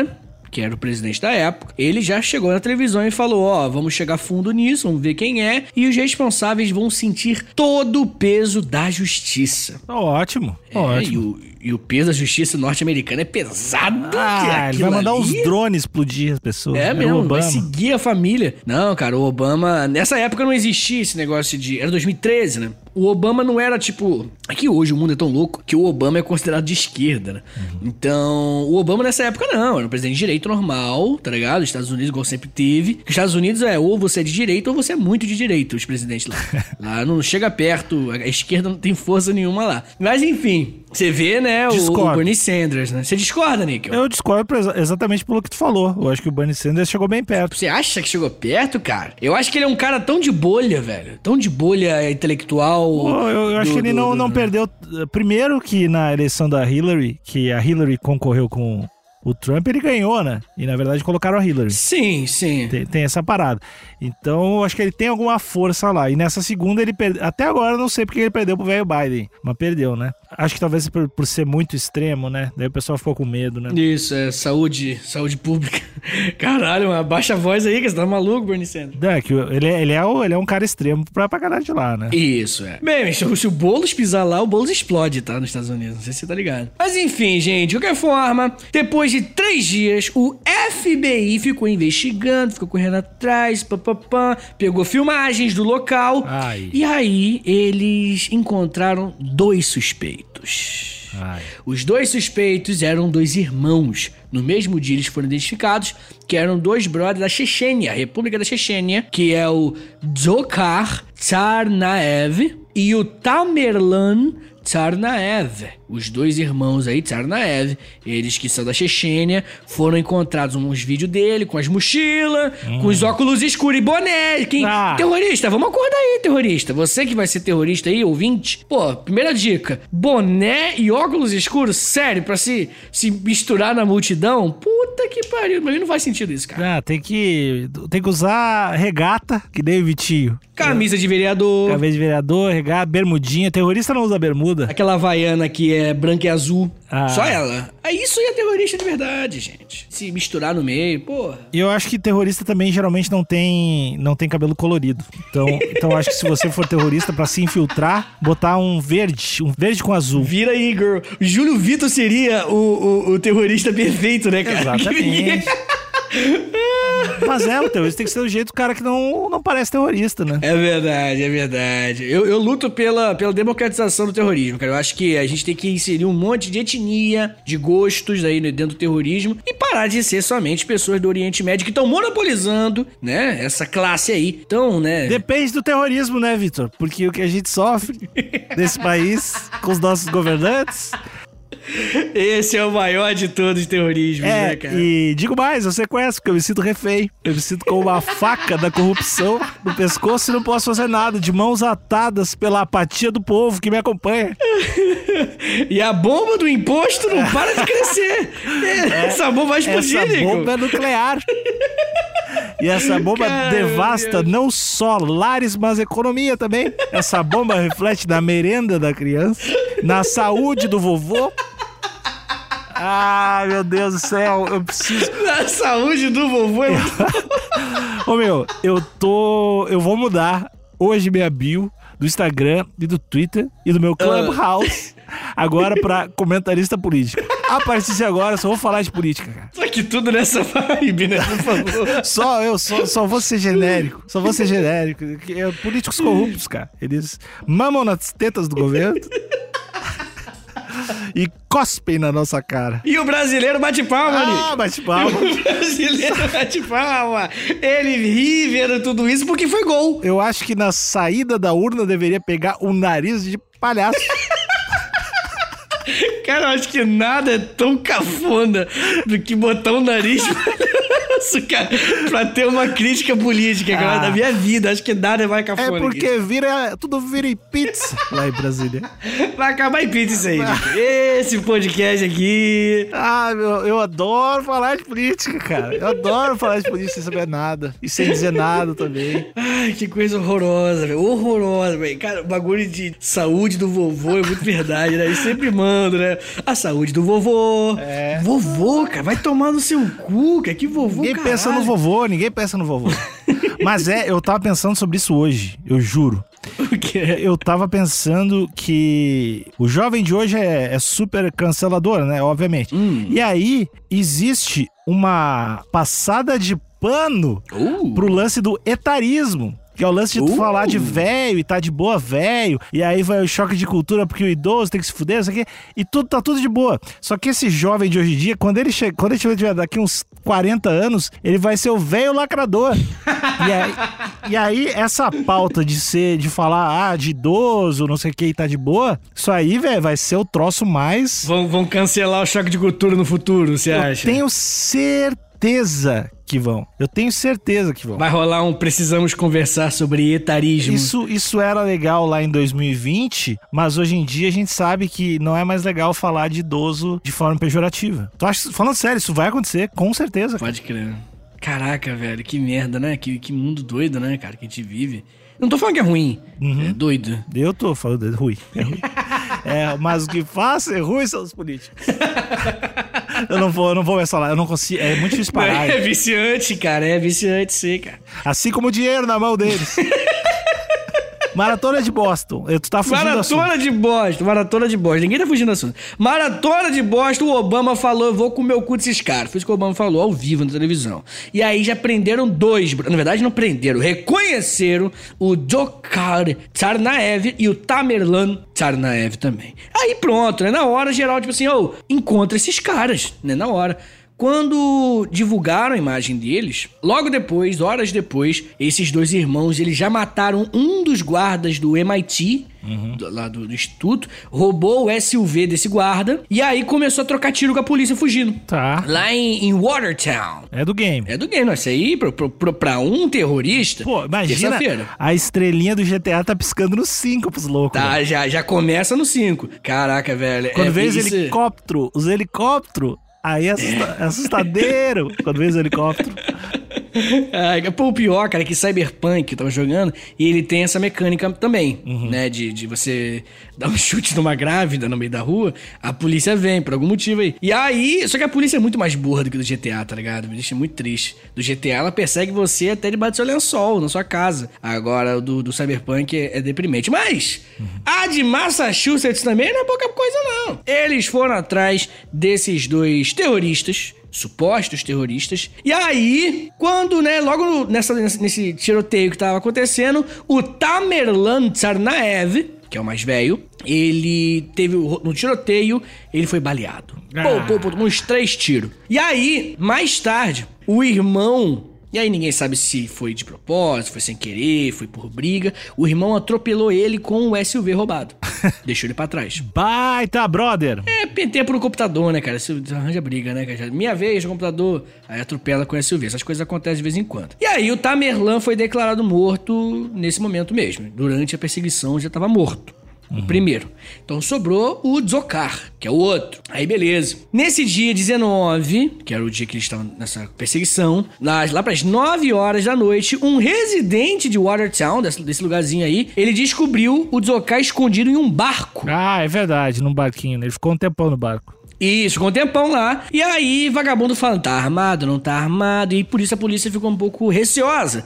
[SPEAKER 2] que era o presidente da época, ele já chegou na televisão e falou, ó, vamos chegar fundo nisso, vamos ver quem é, e os responsáveis vão sentir todo o peso da justiça.
[SPEAKER 1] Ótimo, ótimo.
[SPEAKER 2] E o peso da justiça norte-americana é pesado.
[SPEAKER 1] Ele vai mandar os drones explodir as pessoas.
[SPEAKER 2] É mesmo, vai seguir a família. Não, cara, o Obama... Nessa época não existia esse negócio de... Era 2013, né? O Obama não era tipo... É que hoje o mundo é tão louco que o Obama é considerado de esquerda, né? Então, o Obama nessa época não. Era um presidente de direito normal, tá ligado? Os Estados Unidos, igual sempre teve. Os Estados Unidos ou você é de direita ou você é muito de direita, os presidentes lá. Lá não chega perto, a esquerda não tem força nenhuma lá. Mas enfim, você vê, né, o Bernie Sanders, né? Você discorda, Nick?
[SPEAKER 1] Eu discordo exatamente pelo que tu falou. Eu acho que o Bernie Sanders chegou bem perto.
[SPEAKER 2] Você acha que chegou perto, cara? Eu acho que ele é um cara tão de bolha, velho. Tão de bolha intelectual.
[SPEAKER 1] Eu acho que ele não perdeu... Primeiro que na eleição da Hillary, que a Hillary concorreu com o Trump, ele ganhou, né? E na verdade colocaram a Hillary.
[SPEAKER 2] Sim.
[SPEAKER 1] Tem essa parada. Então eu acho que ele tem alguma força lá. E nessa segunda ele perdeu. Até agora eu não sei porque ele perdeu pro velho Biden. Mas perdeu, né? Acho que talvez por ser muito extremo, né? Daí o pessoal ficou com medo, né?
[SPEAKER 2] Isso, saúde pública. Caralho, abaixa a voz aí, que você tá maluco, Bernie Sanders.
[SPEAKER 1] É, que ele é um cara extremo pra caralho de lá, né?
[SPEAKER 2] Isso, é. Bem, se o Boulos pisar lá, o Boulos explode, tá? Nos Estados Unidos. Não sei se você tá ligado. Mas enfim, gente, de qualquer forma, depois de 3 dias, o FBI ficou investigando, ficou correndo atrás, pegou filmagens do local. E aí, eles encontraram 2 suspeitos. Os 2 suspeitos eram 2 irmãos. No mesmo dia eles foram identificados, que eram 2 brothers da Chechênia, a República da Chechênia, que é o Dzhokhar Tsarnaev e o Tamerlan Tsarnaev. Os 2 irmãos aí, Tsarnaev, eles que são da Chechênia, foram encontrados uns vídeos dele com as mochilas, com os óculos escuros e boné. Terrorista, vamos acordar aí, terrorista. Você que vai ser terrorista aí, ouvinte. Pô, primeira dica, boné e óculos escuros, sério, pra se misturar na multidão? Puta que pariu, pra mim não faz sentido isso, cara.
[SPEAKER 1] Tem que usar regata, que nem o Vitinho.
[SPEAKER 2] Camisa de vereador.
[SPEAKER 1] Camisa de vereador, regata, bermudinha. Terrorista não usa bermuda.
[SPEAKER 2] Aquela havaiana que é branca e azul. Só ela. Isso aí é terrorista de verdade, gente. Se misturar no meio, porra.
[SPEAKER 1] E eu acho que terrorista também geralmente não tem cabelo colorido. Então acho que se você for terrorista, pra se infiltrar, botar um verde com azul.
[SPEAKER 2] Vira aí, girl. Júlio Vitor seria o terrorista perfeito, né, cara?
[SPEAKER 1] Exatamente. Mas o terrorista tem que ser do jeito do cara que não parece terrorista, né?
[SPEAKER 2] É verdade. Eu luto pela democratização do terrorismo, cara. Eu acho que a gente tem que inserir um monte de etnia, de gostos aí dentro do terrorismo e parar de ser somente pessoas do Oriente Médio que estão monopolizando, né, essa classe aí. Então, né...
[SPEAKER 1] Depende do terrorismo, né, Vitor? Porque o que a gente sofre nesse país com os nossos governantes...
[SPEAKER 2] Esse é o maior de todos os terrorismos, né, cara?
[SPEAKER 1] E digo mais, você conhece, porque eu me sinto refém. Eu me sinto com uma faca da corrupção no pescoço e não posso fazer nada, de mãos atadas pela apatia do povo que me acompanha.
[SPEAKER 2] E a bomba do imposto não para de crescer. Essa bomba vai explodir,
[SPEAKER 1] Essa bomba é nuclear. E essa bomba devasta não só lares, mas economia também. Essa bomba reflete na merenda da criança, na saúde do vovô. Meu Deus do céu, eu preciso...
[SPEAKER 2] Na saúde do vovô...
[SPEAKER 1] Eu vou mudar hoje minha bio do Instagram e do Twitter e do meu Clubhouse agora pra comentarista político. A partir de agora, eu só vou falar de política, cara.
[SPEAKER 2] Só que tudo nessa vibe, né? Por favor.
[SPEAKER 1] Só vou ser genérico. Políticos corruptos, cara. Eles mamam nas tetas do governo e cospem na nossa cara.
[SPEAKER 2] E o brasileiro bate palma, Nick.
[SPEAKER 1] Bate palma.
[SPEAKER 2] O brasileiro bate palma. Ele ri vendo tudo isso porque foi gol.
[SPEAKER 1] Eu acho que na saída da urna deveria pegar um nariz de palhaço.
[SPEAKER 2] Cara, eu acho que nada é tão cafona do que botar um nariz palhaço, cara, pra ter uma crítica política, cara, da minha vida. Acho que nada é mais cafona.
[SPEAKER 1] É porque tudo vira em pizza lá em Brasília.
[SPEAKER 2] Vai acabar em pizza isso aí, Nick. Esse podcast aqui...
[SPEAKER 1] Eu adoro falar de política, cara. Eu adoro falar de política sem saber nada. E sem dizer nada também.
[SPEAKER 2] Ai, que coisa horrorosa, velho. Horrorosa, velho. Cara, o bagulho de saúde do vovô é muito verdade, né? Eu sempre mando, né? A saúde do vovô, Vovô, cara, vai tomar no seu cu, cara, que vovô,
[SPEAKER 1] Ninguém
[SPEAKER 2] caralho.
[SPEAKER 1] pensa no vovô. Mas eu tava pensando sobre isso hoje, eu juro.
[SPEAKER 2] O quê?
[SPEAKER 1] Eu tava pensando que o jovem de hoje é super cancelador, né? Obviamente. E aí, existe uma passada de pano pro lance do etarismo. Que é o lance de tu falar de velho e tá de boa velho. E aí vai o choque de cultura porque o idoso tem que se fuder, isso aqui. E tá tudo de boa. Só que esse jovem de hoje em dia, quando ele tiver daqui uns 40 anos, ele vai ser o velho lacrador. E aí, essa pauta de falar, de idoso, não sei o que, e tá de boa, isso aí, velho, vai ser o troço mais...
[SPEAKER 2] Vão cancelar o choque de cultura no futuro, você acha?
[SPEAKER 1] Eu tenho certeza que vão.
[SPEAKER 2] Vai rolar um precisamos conversar sobre etarismo.
[SPEAKER 1] Isso era legal lá em 2020, mas hoje em dia a gente sabe que não é mais legal falar de idoso de forma pejorativa. Falando sério, isso vai acontecer, com certeza.
[SPEAKER 2] Pode crer. Caraca, velho, que merda, né? Que mundo doido, né, cara, que a gente vive. Não tô falando que é ruim, é doido.
[SPEAKER 1] Eu tô falando é ruim. Mas o que faz ser ruim são os políticos. Eu não vou mais falar, eu não consigo, é muito difícil parar.
[SPEAKER 2] É viciante, cara, sim, cara.
[SPEAKER 1] Assim como o dinheiro na mão deles. Maratona de Boston. Tu tá fugindo do assunto.
[SPEAKER 2] Maratona de Boston. Ninguém tá fugindo do assunto. Maratona de Boston, o Obama falou, eu vou comer o cu desses caras. Foi isso que o Obama falou ao vivo na televisão. E aí já prenderam dois. Na verdade, não prenderam. Reconheceram o Dzhokhar Tsarnaev e o Tamerlan Tsarnaev também. Aí pronto, né? Na hora, geral, tipo assim, encontra esses caras, né? Na hora. Quando divulgaram a imagem deles, logo depois, horas depois, esses dois irmãos, eles já mataram um dos guardas do MIT, lá do instituto, roubou o SUV desse guarda, e aí começou a trocar tiro com a polícia fugindo.
[SPEAKER 1] Tá.
[SPEAKER 2] Lá em Watertown.
[SPEAKER 1] É do game.
[SPEAKER 2] Não, isso aí, pra um terrorista,
[SPEAKER 1] pô, imagina, a estrelinha do GTA tá piscando no 5 pros loucos.
[SPEAKER 2] Tá, já começa no 5. Caraca, velho.
[SPEAKER 1] Quando vê os helicópteros, aí é assustadeiro quando vê os helicópteros.
[SPEAKER 2] Pô, o pior, cara, é que Cyberpunk eu tava jogando e ele tem essa mecânica também, né? De você dar um chute numa grávida no meio da rua, a polícia vem, por algum motivo aí. E aí, só que a polícia é muito mais burra do que do GTA, tá ligado? Me deixa muito triste. Do GTA, ela persegue você até debaixo do seu lençol, na sua casa. Agora, do Cyberpunk é deprimente. Mas, a de Massachusetts também não é pouca coisa, não. Eles foram atrás desses dois terroristas, supostos terroristas. E aí, quando, né, logo nesse tiroteio que tava acontecendo, o Tamerlan Tsarnaev, que é o mais velho, ele teve, no tiroteio, ele foi baleado. Tomou uns 3 tiros. E aí, mais tarde, o irmão... E aí ninguém sabe se foi de propósito, foi sem querer, foi por briga. O irmão atropelou ele com o SUV roubado. Deixou ele pra trás.
[SPEAKER 1] Baita, brother!
[SPEAKER 2] Tempo no computador, né, cara? Você arranja briga, né, cara? Minha vez no computador, aí atropela com o SUV. Essas coisas acontecem de vez em quando. E aí o Tamerlan foi declarado morto nesse momento mesmo. Durante a perseguição já tava morto. O primeiro. Então sobrou o Dzhokhar, que é o outro. Aí beleza. Nesse dia 19, que era o dia que eles estavam nessa perseguição, lá pras 9 horas da noite, um residente de Watertown, desse lugarzinho aí, ele descobriu o Dzhokhar escondido em um barco.
[SPEAKER 1] Ah, é verdade, num barquinho, né? Ele ficou um tempão no barco.
[SPEAKER 2] Isso, ficou um tempão lá. E aí, vagabundo falando, tá armado, não tá armado. E por isso a polícia ficou um pouco receosa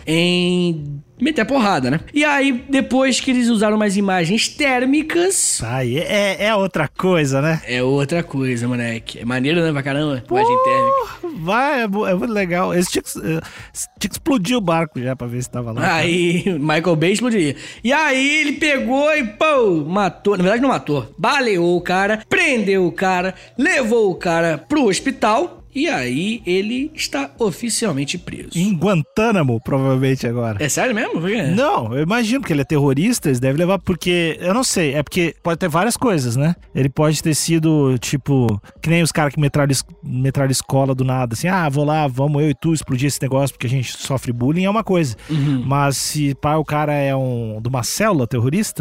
[SPEAKER 2] em meter a porrada, né? E aí, depois que eles usaram umas imagens térmicas...
[SPEAKER 1] Aí é outra coisa, né?
[SPEAKER 2] É outra coisa, moleque. É maneiro, né, pra caramba? Imagem térmica.
[SPEAKER 1] É muito legal. Eles tinham que explodir o barco já pra ver se tava lá.
[SPEAKER 2] Aí, Michael Bay explodiria. E aí, ele pegou e, pô, matou. Na verdade, não matou. Baleou o cara, prendeu o cara, levou o cara pro hospital. E aí, ele está oficialmente preso.
[SPEAKER 1] Em Guantánamo, provavelmente, agora.
[SPEAKER 2] É sério mesmo? Por quê?
[SPEAKER 1] Não, eu imagino, porque ele é terrorista, eles devem levar, porque... Eu não sei, é porque pode ter várias coisas, né? Ele pode ter sido, tipo... Que nem os caras que metralham escola do nada, assim... vou lá, vamos eu e tu explodir esse negócio porque a gente sofre bullying, é uma coisa. Mas se o cara é de uma célula terrorista, né?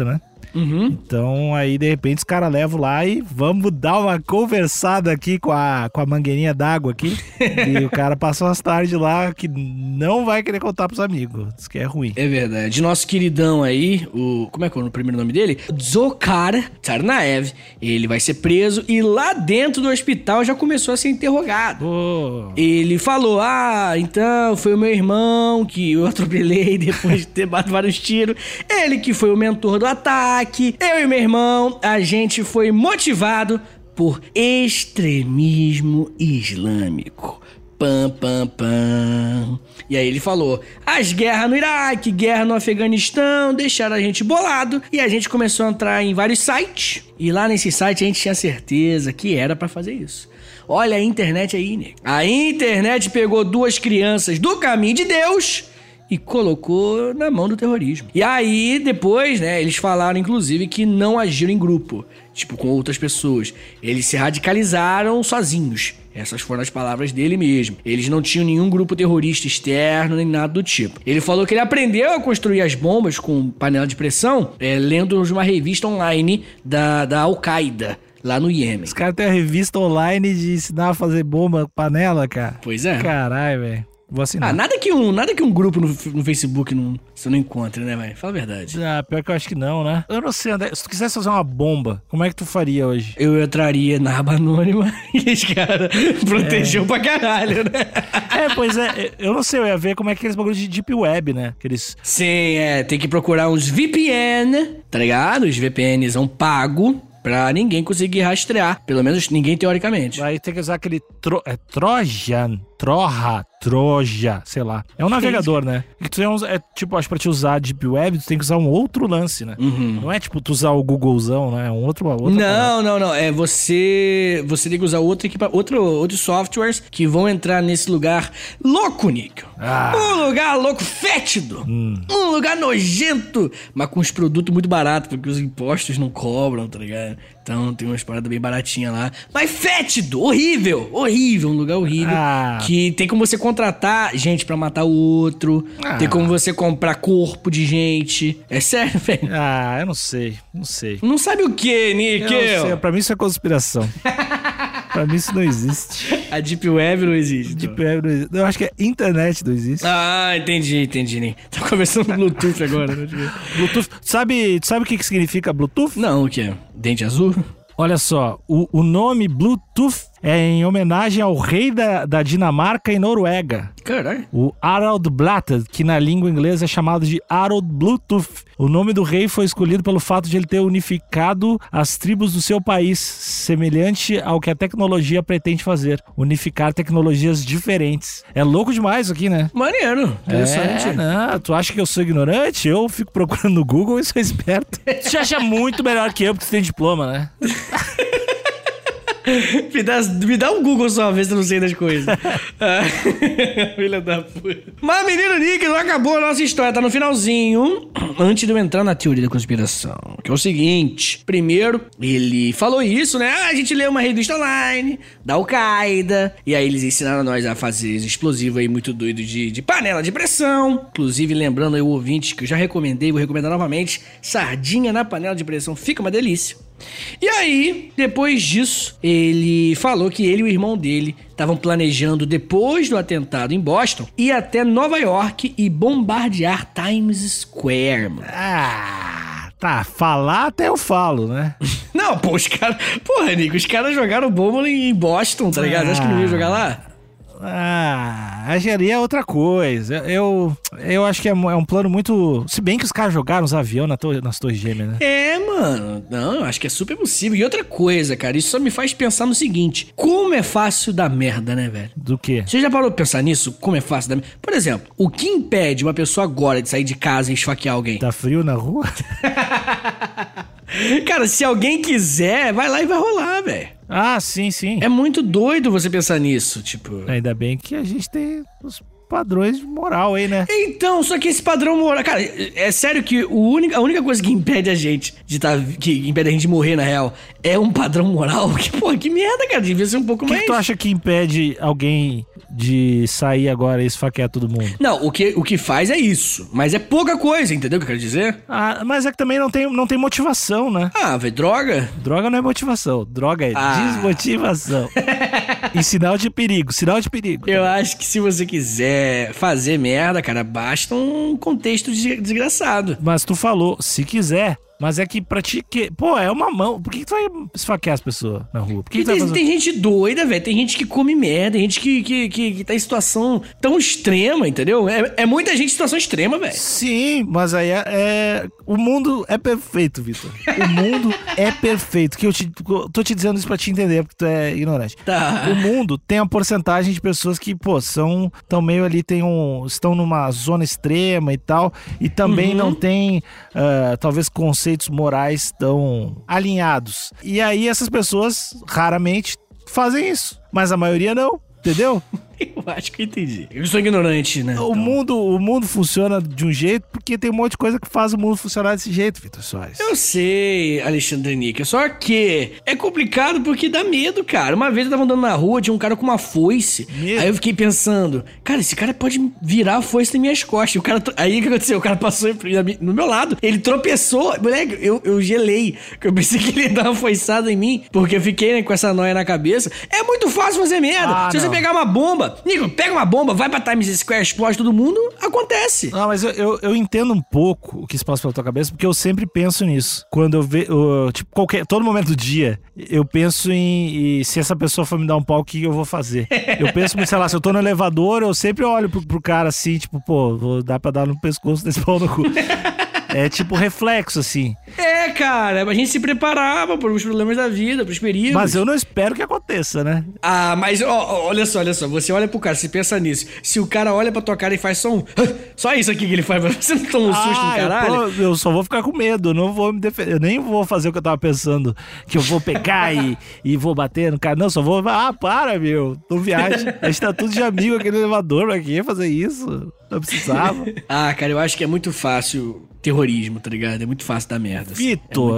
[SPEAKER 1] Então aí de repente os caras levam lá e vamos dar uma conversada aqui com a mangueirinha d'água aqui. E o cara passou umas tardes lá que não vai querer contar pros amigos. Diz que é ruim.
[SPEAKER 2] É verdade. Nosso queridão aí, como é que é o primeiro nome dele? Dzhokhar Tsarnaev. Ele vai ser preso e lá dentro do hospital já começou a ser interrogado. Ele falou, então foi o meu irmão que eu atropelei depois de ter batido vários tiros. Ele que foi o mentor do ataque. Eu e meu irmão, a gente foi motivado por extremismo islâmico. Pam, pam, pam. E aí ele falou, as guerras no Iraque, guerra no Afeganistão, deixaram a gente bolado. E a gente começou a entrar em vários sites. E lá nesse site a gente tinha certeza que era pra fazer isso. Olha a internet aí, nego. A internet pegou 2 crianças do caminho de Deus e colocou na mão do terrorismo. E aí, depois, né, eles falaram, inclusive, que não agiram em grupo, tipo, com outras pessoas. Eles se radicalizaram sozinhos. Essas foram as palavras dele mesmo. Eles não tinham nenhum grupo terrorista externo, nem nada do tipo. Ele falou que ele aprendeu a construir as bombas com panela de pressão, lendo uma revista online da Al-Qaeda, lá no Iêmen.
[SPEAKER 1] Os caras têm a revista online de ensinar a fazer bomba, panela, cara.
[SPEAKER 2] Pois é.
[SPEAKER 1] Caralho, velho. Vou assinar.
[SPEAKER 2] Nada que um grupo no Facebook você não encontre, né, velho? Fala a verdade.
[SPEAKER 1] Pior que eu acho que não, né? Eu não sei, André. Se tu quisesse fazer uma bomba, como é que tu faria hoje?
[SPEAKER 2] Eu entraria na aba anônima e os caras protegeu pra caralho, né?
[SPEAKER 1] Pois é. Eu não sei, eu ia ver como é que aqueles bagulhos de Deep Web, né?
[SPEAKER 2] Sim, tem que procurar uns VPN, tá ligado? Os VPNs são pago pra ninguém conseguir rastrear. Pelo menos ninguém teoricamente.
[SPEAKER 1] Aí tem que usar aquele Troja, sei lá. É um navegador, né? E tu tipo, acho que pra te usar Deep Web, tu tem que usar um outro lance, né? Não é tipo tu usar o Googlezão, né? É um outro.
[SPEAKER 2] Não. Você tem que usar outros softwares que vão entrar nesse lugar louco, Nico. Um lugar louco, fétido. Um lugar nojento, mas com os produtos muito baratos, porque os impostos não cobram, tá ligado? Então tem umas paradas bem baratinhas lá. Mas fétido, horrível, um lugar horrível. Que tem como você contratar gente pra matar o outro. Tem como você comprar corpo de gente. É sério, velho?
[SPEAKER 1] Eu não sei.
[SPEAKER 2] Não sabe o que, Nick?
[SPEAKER 1] Eu não sei, pra mim isso é conspiração. Pra mim isso não existe.
[SPEAKER 2] A Deep Web não existe.
[SPEAKER 1] Deep Web não existe. Eu acho que a internet não existe.
[SPEAKER 2] Entendi, Nick. Tá conversando com Bluetooth agora, né?
[SPEAKER 1] Bluetooth. Sabe o que significa Bluetooth?
[SPEAKER 2] Não, o que é? Dente azul?
[SPEAKER 1] Olha só, o nome Bluetooth é em homenagem ao rei da Dinamarca e Noruega.
[SPEAKER 2] Caralho.
[SPEAKER 1] O Harald Blattad, que na língua inglesa é chamado de Harold Bluetooth. O nome do rei foi escolhido pelo fato de ele ter unificado as tribos do seu país, semelhante ao que a tecnologia pretende fazer. Unificar tecnologias diferentes. É louco demais isso aqui, né?
[SPEAKER 2] Maneiro. Interessante.
[SPEAKER 1] Não, tu acha que eu sou ignorante? Eu fico procurando no Google e sou esperto. Você acha muito melhor que eu, porque você tem diploma, né?
[SPEAKER 2] Me dá um Google só, ver se eu não sei das coisas. Filha da puta. Mas, menino Nick, não acabou a nossa história. Tá no finalzinho. Antes de eu entrar na teoria da conspiração. Que é o seguinte. Primeiro, ele falou isso, né? A gente leu uma revista online da Al-Qaeda. E aí eles ensinaram a nós a fazer esse explosivo aí muito doido de panela de pressão. Inclusive, lembrando aí o ouvinte que eu já recomendei, vou recomendar novamente. Sardinha na panela de pressão. Fica uma delícia. E aí, depois disso, ele falou que ele e o irmão dele estavam planejando, depois do atentado em Boston, ir até Nova York e bombardear Times Square, mano.
[SPEAKER 1] Tá, falar até eu falo, né?
[SPEAKER 2] Não, pô, os caras... Porra, Nico, os caras jogaram bomba em Boston, tá ligado? Acho que não ia jogar lá?
[SPEAKER 1] Acharia outra coisa. Eu acho que é um plano muito... Se bem que os caras jogaram os aviões nas Torres Gêmeas, né?
[SPEAKER 2] Mano. Não, eu acho que é super possível. E outra coisa, cara, isso só me faz pensar no seguinte. Como é fácil dar merda, né, velho?
[SPEAKER 1] Do quê?
[SPEAKER 2] Você já parou pra pensar nisso? Como é fácil dar merda? Por exemplo, o que impede uma pessoa agora de sair de casa e esfaquear alguém?
[SPEAKER 1] Tá frio na rua?
[SPEAKER 2] Cara, se alguém quiser, vai lá e vai rolar, velho.
[SPEAKER 1] Sim.
[SPEAKER 2] É muito doido você pensar nisso, tipo...
[SPEAKER 1] Ainda bem que a gente tem os padrões de moral aí, né?
[SPEAKER 2] Então, só que esse padrão moral... Cara, é sério que a única coisa que impede a gente que impede a gente de morrer, na real, é um padrão moral? Que merda, cara, devia ser um pouco mais...
[SPEAKER 1] O que tu acha que impede alguém de sair agora e esfaquear todo mundo?
[SPEAKER 2] Não, o que faz é isso. Mas é pouca coisa, entendeu o que eu quero dizer?
[SPEAKER 1] Ah, mas é que também não tem motivação, né?
[SPEAKER 2] Ah, velho, droga.
[SPEAKER 1] Droga não é motivação. Droga é desmotivação. E sinal de perigo, sinal de perigo.
[SPEAKER 2] Eu acho que se você quiser fazer merda, cara, basta um contexto desgraçado.
[SPEAKER 1] Mas tu falou, se quiser... Mas é que pra ti, pô, é uma mão. Por que tu vai esfaquear as pessoas na rua? Por que
[SPEAKER 2] tem gente doida, velho. Tem gente que come merda. Tem gente que tá em situação tão extrema, entendeu? É muita gente em situação extrema, velho.
[SPEAKER 1] Sim, mas aí o mundo é perfeito, Vitor. O mundo é perfeito. Que eu tô te dizendo isso pra te entender, porque tu é ignorante.
[SPEAKER 2] Tá.
[SPEAKER 1] O mundo tem uma porcentagem de pessoas que, pô, tão meio ali, estão numa zona extrema e tal. E também não tem, talvez, conceitos morais tão alinhados. E aí essas pessoas raramente fazem isso, mas a maioria não, entendeu?
[SPEAKER 2] Eu acho que eu entendi. Eu sou ignorante, né?
[SPEAKER 1] O mundo funciona de um jeito porque tem um monte de coisa que faz o mundo funcionar desse jeito, Vitor Soares.
[SPEAKER 2] Eu sei, Alexandre Níquel. Só que é complicado porque dá medo, cara. Uma vez eu tava andando na rua, tinha um cara com uma foice. Medo. Aí eu fiquei pensando, cara, esse cara pode virar a foice nas minhas costas. Aí o que aconteceu? O cara passou no meu lado, ele tropeçou. Moleque, eu gelei. Eu pensei que ele ia dar uma foiçada em mim, porque eu fiquei, né, com essa noia na cabeça. É muito fácil fazer merda. Se você pegar uma bomba, Nico, pega uma bomba, vai pra Times Square, explode todo mundo, acontece.
[SPEAKER 1] Não, mas eu entendo um pouco o que se passa pela tua cabeça, porque eu sempre penso nisso. Quando eu vejo, tipo, todo momento do dia, eu penso em se essa pessoa for me dar um pau, o que eu vou fazer? Eu penso, sei lá, se eu tô no elevador, eu sempre olho pro cara assim, tipo, pô, dá pra dar no pescoço desse pau no cu. É tipo reflexo, assim.
[SPEAKER 2] É, cara, a gente se preparava para os problemas da vida, pros perigos.
[SPEAKER 1] Mas eu não espero que aconteça, né?
[SPEAKER 2] Ah, mas olha só, você olha pro cara, você pensa nisso. Se o cara olha pra tua cara e faz só só isso aqui que ele faz, você não toma um susto no caralho?
[SPEAKER 1] Eu só vou ficar com medo, eu não vou me defender, eu nem vou fazer o que eu tava pensando, que eu vou pegar e vou bater no cara. Não, só vou, para, meu, não viaja. A gente tá tudo de amigo aqui no elevador, pra que fazer isso? Não precisava.
[SPEAKER 2] Ah, cara, eu acho que é muito fácil terrorismo, tá ligado? É muito fácil dar merda.
[SPEAKER 1] Vitor,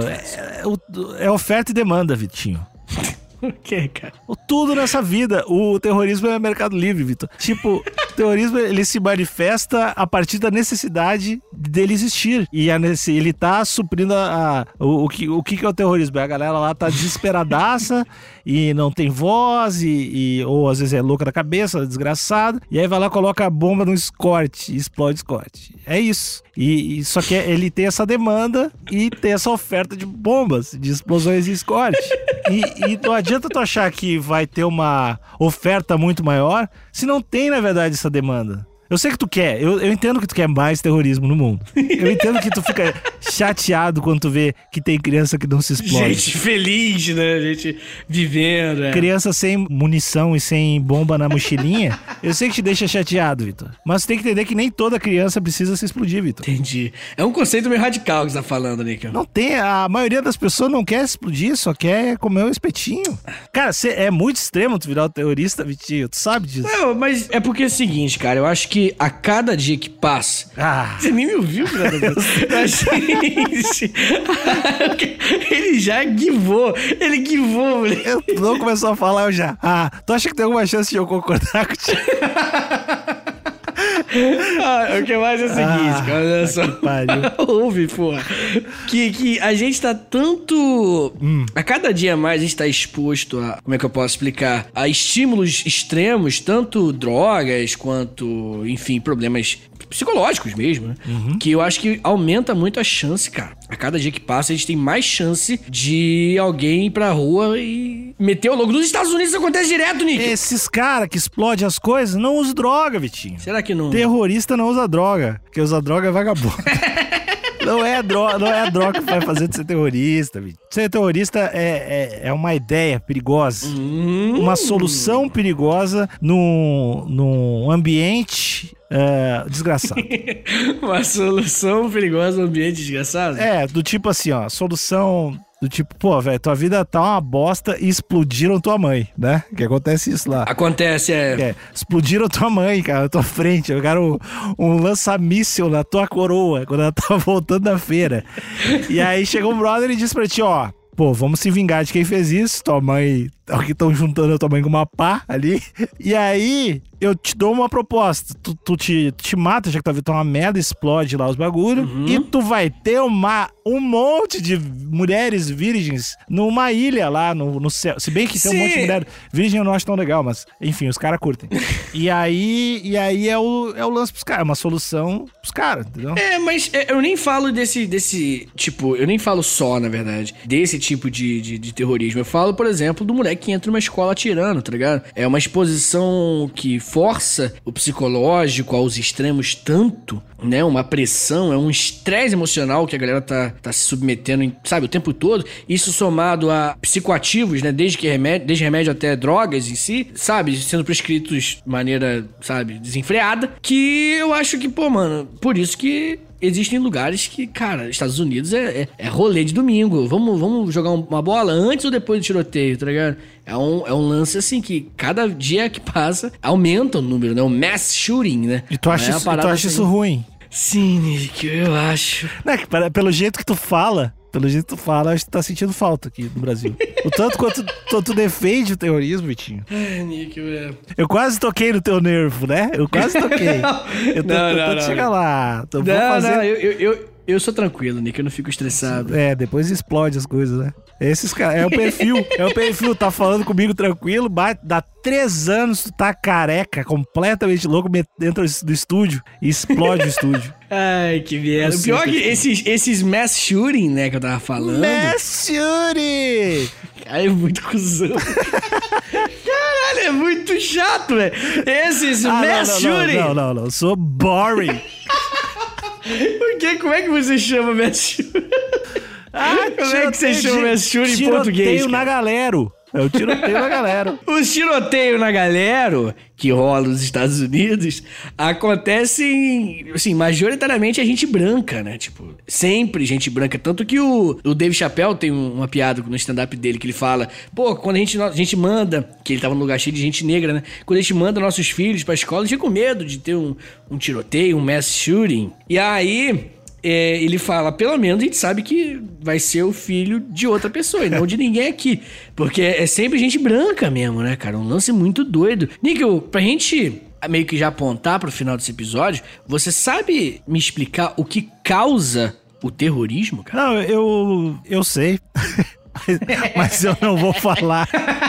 [SPEAKER 1] é oferta e demanda, Vitinho.
[SPEAKER 2] O que, cara?
[SPEAKER 1] Tudo nessa vida. O terrorismo é mercado livre, Vitor. Tipo, o terrorismo, ele se manifesta a partir da necessidade dele existir. E ele tá suprindo o que é o terrorismo? A galera lá tá desesperadaça e não tem voz, ou às vezes é louca da cabeça, desgraçado. E aí vai lá, coloca a bomba no escorte e explode o escorte. É isso. E só que ele tem essa demanda e tem essa oferta de bombas, de explosões e escorte. E não adianta tu achar que vai ter uma oferta muito maior se não tem, na verdade, essa demanda. Eu sei que tu quer, eu entendo que tu quer mais terrorismo no mundo. Eu entendo que tu fica chateado quando tu vê que tem criança que não se explode.
[SPEAKER 2] Gente feliz, né? Gente vivendo.
[SPEAKER 1] Criança sem munição e sem bomba na mochilinha, eu sei que te deixa chateado, Vitor. Mas tu tem que entender que nem toda criança precisa se explodir, Vitor.
[SPEAKER 2] Entendi. É um conceito meio radical que você tá falando, Nico.
[SPEAKER 1] Não tem, a maioria das pessoas não quer explodir, só quer comer um espetinho. Cara, é muito extremo tu virar um terrorista, Vitinho, tu sabe disso?
[SPEAKER 2] Não, mas é porque é o seguinte, cara, eu acho que a cada dia que passa... Você nem me ouviu, cara? Ele já guivou. Ele guivou, moleque.
[SPEAKER 1] Tu não começou a falar, eu já. Tu acha que tem alguma chance de eu concordar contigo?
[SPEAKER 2] O que mais é o seguinte, cara, olha só. Ouve, porra. Que a gente tá tanto... A cada dia mais a gente tá exposto a... Como é que eu posso explicar? A estímulos extremos, tanto drogas quanto, enfim, problemas psicológicos mesmo, né? Que eu acho que aumenta muito a chance, cara. A cada dia que passa, a gente tem mais chance de alguém ir pra rua e meter o louco. Nos Estados Unidos isso acontece direto, Nick.
[SPEAKER 1] Esses caras que explodem as coisas não usam droga, Vitinho.
[SPEAKER 2] Será que não?
[SPEAKER 1] Terrorista não usa droga. Quem usa droga é vagabundo. Não é a droga que vai fazer de ser terrorista, Vitinho. Ser terrorista é uma ideia perigosa. Uma solução perigosa num ambiente... desgraçado.
[SPEAKER 2] Uma solução perigosa no ambiente desgraçado?
[SPEAKER 1] Do tipo assim, ó, solução do tipo, pô, velho, tua vida tá uma bosta e explodiram tua mãe, né? Que acontece isso lá.
[SPEAKER 2] Acontece,
[SPEAKER 1] explodiram tua mãe, cara, na tua frente, jogaram um lança-míssil na tua coroa, quando ela tava voltando da feira. E aí chegou um brother e disse pra ti, ó, pô, vamos se vingar de quem fez isso, tua mãe que estão juntando a tua mãe com uma pá ali. E aí, eu te dou uma proposta. Tu te mata, já que tua vida tá uma merda, explode lá os bagulhos. E tu vai ter um monte de mulheres virgens numa ilha lá no céu. Se bem que tem um monte de mulher virgem, eu não acho tão legal, mas enfim, os caras curtem. E aí é o lance pros caras, é uma solução pros caras, entendeu?
[SPEAKER 2] Mas eu nem falo desse tipo, eu nem falo só, na verdade, desse tipo de terrorismo. Eu falo, por exemplo, do moleque que entra numa escola atirando, tá ligado? É uma exposição que força o psicológico aos extremos tanto, né? Uma pressão, é um estresse emocional que a galera tá se submetendo, sabe, o tempo todo. Isso somado a psicoativos, né? Desde remédio até drogas em si, sabe? Sendo prescritos de maneira, sabe, desenfreada. Que eu acho que, pô, mano, por isso que existem lugares que, cara, Estados Unidos é rolê de domingo. Vamos jogar uma bola antes ou depois do tiroteio, tá ligado? É um lance, assim, que cada dia que passa aumenta o número, né? O mass shooting, né?
[SPEAKER 1] E tu acha isso ruim?
[SPEAKER 2] Sim, Nick, eu acho.
[SPEAKER 1] Não, é que pelo jeito que tu fala, acho que tu tá sentindo falta aqui no Brasil. O tanto quanto tu defende o terrorismo, Vitinho.
[SPEAKER 2] Ai, Nick,
[SPEAKER 1] eu quase toquei no teu nervo, né? Eu quase toquei. Eu tô tentando chegar lá.
[SPEAKER 2] Eu sou tranquilo, Nick, eu não fico estressado.
[SPEAKER 1] Depois explode as coisas, né? Esses caras, é o perfil, tá falando comigo tranquilo, dá 3 anos, tu tá careca, completamente louco, dentro do estúdio e explode o estúdio.
[SPEAKER 2] Ai, que merda. O pior é que esses mass shooting, né, que eu tava falando.
[SPEAKER 1] Mass shooting!
[SPEAKER 2] Cara, é muito cuzão. Caralho, é muito chato, velho. Esses mass shooting.
[SPEAKER 1] Não, eu sou boring.
[SPEAKER 2] Como é que você chama mass shooting? Como é que você chama mass shooting em português?
[SPEAKER 1] Tiroteio na galera. É o tiroteio na galera.
[SPEAKER 2] Os tiroteios na galera que rola nos Estados Unidos acontecem, assim, majoritariamente a gente branca, né? Tipo, sempre gente branca. Tanto que o Dave Chappelle tem uma piada no stand-up dele que ele fala, pô, quando a gente manda, que ele tava num lugar cheio de gente negra, né? Quando a gente manda nossos filhos pra escola, a gente fica com medo de ter um tiroteio, um mass shooting. E aí ele fala, pelo menos a gente sabe que vai ser o filho de outra pessoa e não de ninguém aqui. Porque é sempre gente branca mesmo, né, cara? Um lance muito doido. Níquel, pra gente meio que já apontar pro final desse episódio, você sabe me explicar o que causa o terrorismo, cara?
[SPEAKER 1] Não, eu sei. Mas eu não vou falar.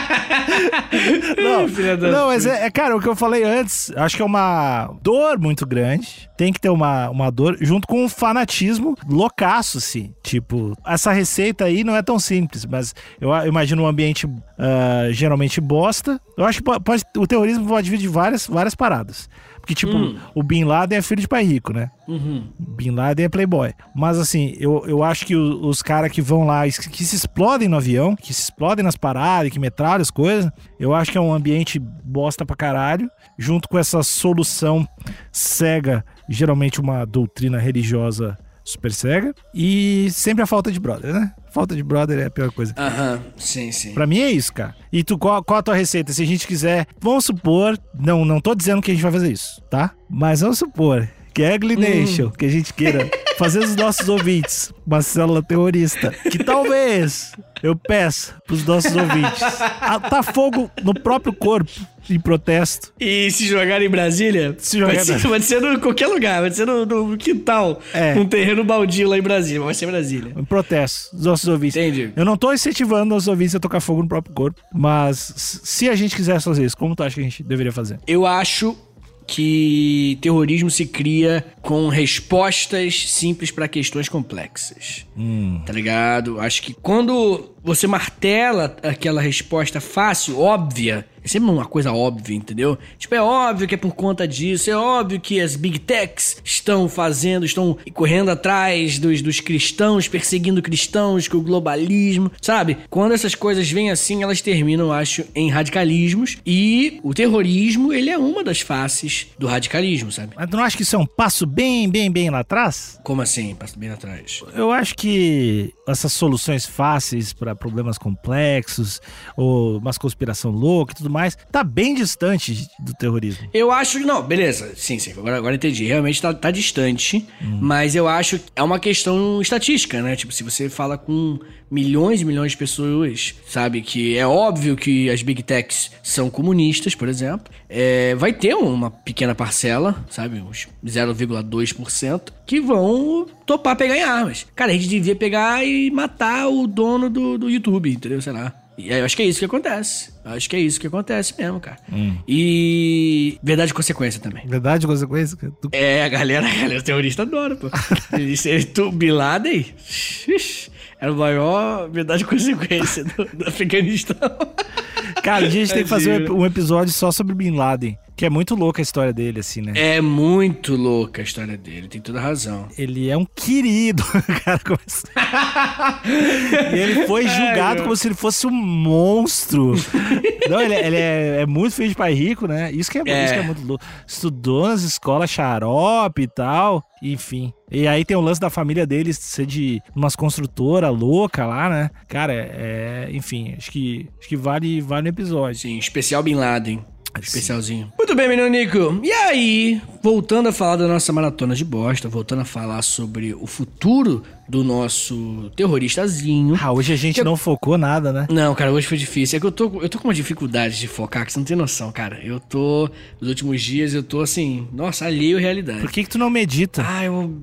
[SPEAKER 1] Não, mas cara, o que eu falei antes, acho que é uma dor muito grande. Tem que ter uma dor junto com um fanatismo loucaço, assim. Tipo, essa receita aí não é tão simples, mas eu imagino um ambiente geralmente bosta. Eu acho que o terrorismo pode vir de várias paradas. Porque, tipo, o Bin Laden é filho de pai rico, né? Bin Laden é playboy. Mas, assim, eu acho que os caras que vão lá, que se explodem no avião, que se explodem nas paradas, que metralham as coisas, eu acho que é um ambiente bosta pra caralho, junto com essa solução cega, geralmente uma doutrina religiosa super cega, e sempre a falta de brother, né? Falta de brother é a pior coisa.
[SPEAKER 2] Sim.
[SPEAKER 1] Pra mim é isso, cara. E qual a tua receita? Se a gente quiser, vamos supor, não tô dizendo que a gente vai fazer isso, tá? Mas vamos supor que é Ugly Nation, que a gente queira fazer os nossos ouvintes uma célula terrorista, que talvez eu peça pros nossos ouvintes tá fogo no próprio corpo em protesto.
[SPEAKER 2] E se jogar em Brasília? Pode ser em qualquer lugar, pode ser no quintal, num terreno baldio lá em Brasília, vai ser Brasília.
[SPEAKER 1] Em protesto dos nossos ouvintes.
[SPEAKER 2] Entendi.
[SPEAKER 1] Eu não tô incentivando nossos ouvintes a tocar fogo no próprio corpo, mas se a gente quisesse fazer isso, como tu acha que a gente deveria fazer?
[SPEAKER 2] Eu acho que terrorismo se cria com respostas simples para questões complexas. Tá ligado? Acho que quando você martela aquela resposta fácil, óbvia, é sempre uma coisa óbvia, entendeu? Tipo, é óbvio que é por conta disso, é óbvio que as big techs estão correndo atrás dos cristãos, perseguindo cristãos, com o globalismo, sabe? Quando essas coisas vêm assim, elas terminam, acho, em radicalismos, e o terrorismo, ele é uma das faces do radicalismo, sabe?
[SPEAKER 1] Mas tu não acha que isso é um passo bem lá atrás?
[SPEAKER 2] Como assim, passo bem atrás?
[SPEAKER 1] Eu acho que essas soluções fáceis para problemas complexos, ou umas conspiração louca e tudo mais, mais. Tá bem distante do terrorismo.
[SPEAKER 2] Eu acho que não, beleza. Sim. Agora entendi. Realmente tá distante. Mas eu acho que é uma questão estatística, né? Tipo, se você fala com milhões e milhões de pessoas, sabe? Que é óbvio que as Big Techs são comunistas, por exemplo. Vai ter uma pequena parcela, sabe? Uns 0,2% que vão topar pegar em armas. Cara, a gente devia pegar e matar o dono do YouTube, entendeu? Sei lá. E eu acho que é isso que acontece. Acho que é isso que acontece mesmo, cara. E verdade e consequência também.
[SPEAKER 1] Verdade e consequência?
[SPEAKER 2] A galera terrorista adora, pô. Bin Laden era o maior verdade e consequência do Afeganistão.
[SPEAKER 1] Cara, a gente tem que fazer um episódio só sobre Bin Laden. Que é muito louca a história dele, assim, né?
[SPEAKER 2] É muito louca a história dele, tem toda razão.
[SPEAKER 1] Ele é um querido, cara. E ele foi julgado como se ele fosse um monstro. Não, ele é muito filho de pai rico, né? Isso que é muito louco. Estudou nas escolas xarope e tal, enfim. E aí tem o lance da família dele ser de umas construtoras loucas lá, né? Cara, enfim, acho que vale um episódio.
[SPEAKER 2] Sim, especial Bin Laden. Especialzinho. Muito bem, menino Nico. E aí, voltando a falar da nossa maratona de bosta, voltando a falar sobre o futuro do nosso terroristazinho.
[SPEAKER 1] Hoje a gente não focou nada, né?
[SPEAKER 2] Não, cara, hoje foi difícil. É que eu tô com uma dificuldade de focar, que você não tem noção, cara. Nos últimos dias, eu tô assim, nossa, alheio à realidade.
[SPEAKER 1] Por que tu não medita?
[SPEAKER 2] Eu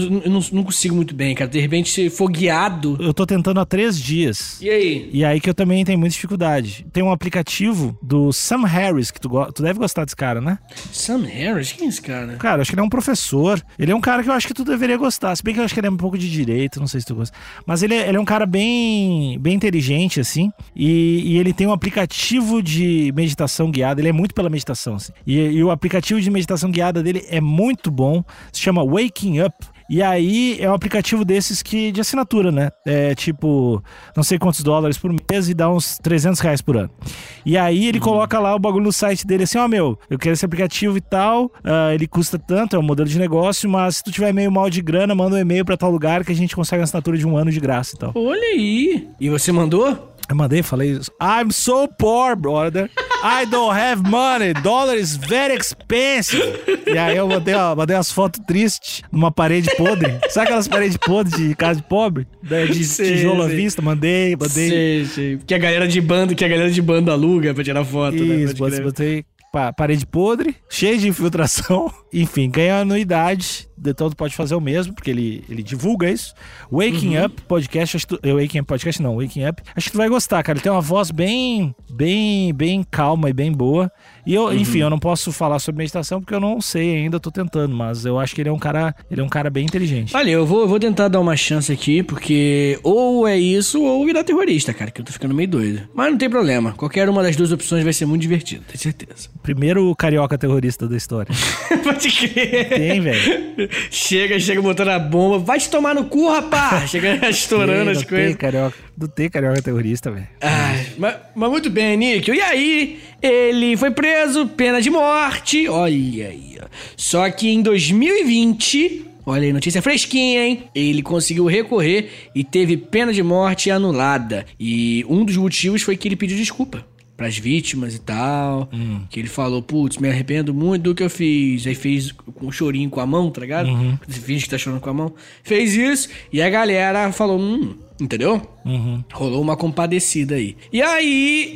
[SPEAKER 2] não consigo muito bem, cara. De repente, se for guiado...
[SPEAKER 1] Eu tô tentando há 3 dias.
[SPEAKER 2] E aí?
[SPEAKER 1] E aí que eu também tenho muita dificuldade. Tem um aplicativo do Sam Harris, que tu deve gostar desse cara, né?
[SPEAKER 2] Sam Harris? Quem é esse cara?
[SPEAKER 1] Cara, acho que ele é um professor. Ele é um cara que eu acho que tu deveria gostar. Se bem que eu acho que ele é um pouco de direito, não sei se tu gosta. Mas ele é um cara bem inteligente, assim. E ele tem um aplicativo de meditação guiada. Ele é muito pela meditação, assim. E o aplicativo de meditação guiada dele é muito bom. Se chama Waking Up. E aí é um aplicativo desses de assinatura, né? É tipo, não sei quantos dólares por mês e dá uns R$300 por ano. E aí ele coloca lá o bagulho no site dele assim, eu quero esse aplicativo e tal, ele custa tanto, é um modelo de negócio, mas se tu tiver meio mal de grana, manda um e-mail pra tal lugar que a gente consegue uma assinatura de 1 ano de graça e tal.
[SPEAKER 2] Olha aí! E você mandou?
[SPEAKER 1] Eu mandei, falei isso. I'm so poor, brother. I don't have money. Dollar is very expensive. E aí eu mandei umas fotos tristes numa parede podre. Sabe aquelas paredes podres de casa de pobre? De tijolo à vista? Mandei.
[SPEAKER 2] Sei. Que a galera de banda aluga pra tirar foto,
[SPEAKER 1] isso, né? Botei parede podre, cheia de infiltração. Enfim, ganha anuidade. Então tu pode fazer o mesmo, porque ele divulga isso. Waking Up Podcast, Waking Up Podcast não, Waking Up. Acho que tu vai gostar, cara. Ele tem uma voz bem calma e bem boa. E enfim, eu não posso falar sobre meditação porque eu não sei ainda, tô tentando, mas eu acho que ele é um cara bem inteligente.
[SPEAKER 2] Olha, eu vou tentar dar uma chance aqui, porque ou é isso ou virar terrorista, cara, que eu tô ficando meio doido. Mas não tem problema, qualquer uma das duas opções vai ser muito divertido, tenho certeza.
[SPEAKER 1] Primeiro carioca terrorista da história.
[SPEAKER 2] Pode crer.
[SPEAKER 1] Tem, velho.
[SPEAKER 2] Chega botando a bomba. Vai te tomar no cu, rapaz! Chega estourando as coisas.
[SPEAKER 1] Não tem carioca terrorista, velho.
[SPEAKER 2] Mas muito bem, Níquel. E aí, ele foi preso, pena de morte. Olha aí, ó. Só que em 2020... Olha aí, notícia fresquinha, hein? Ele conseguiu recorrer e teve pena de morte anulada. E um dos motivos foi que ele pediu desculpa pras vítimas e tal, que ele falou, putz, me arrependo muito do que eu fiz. Aí fez um chorinho com a mão, tá ligado? Você finge que tá chorando com a mão. Fez isso, e a galera falou, entendeu? Rolou uma compadecida aí. E aí,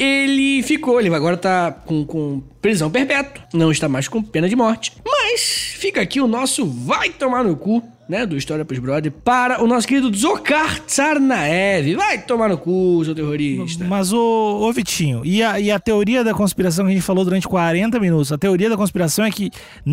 [SPEAKER 2] ele agora tá com prisão perpétua, não está mais com pena de morte. Mas fica aqui o nosso vai tomar no cu, né, do História pros Brother, para o nosso querido Dzhokhar Tsarnaev. Vai tomar no cu, seu terrorista.
[SPEAKER 1] Mas, ô Vitinho, e a teoria da conspiração que a gente falou durante 40 minutos, a teoria da conspiração é que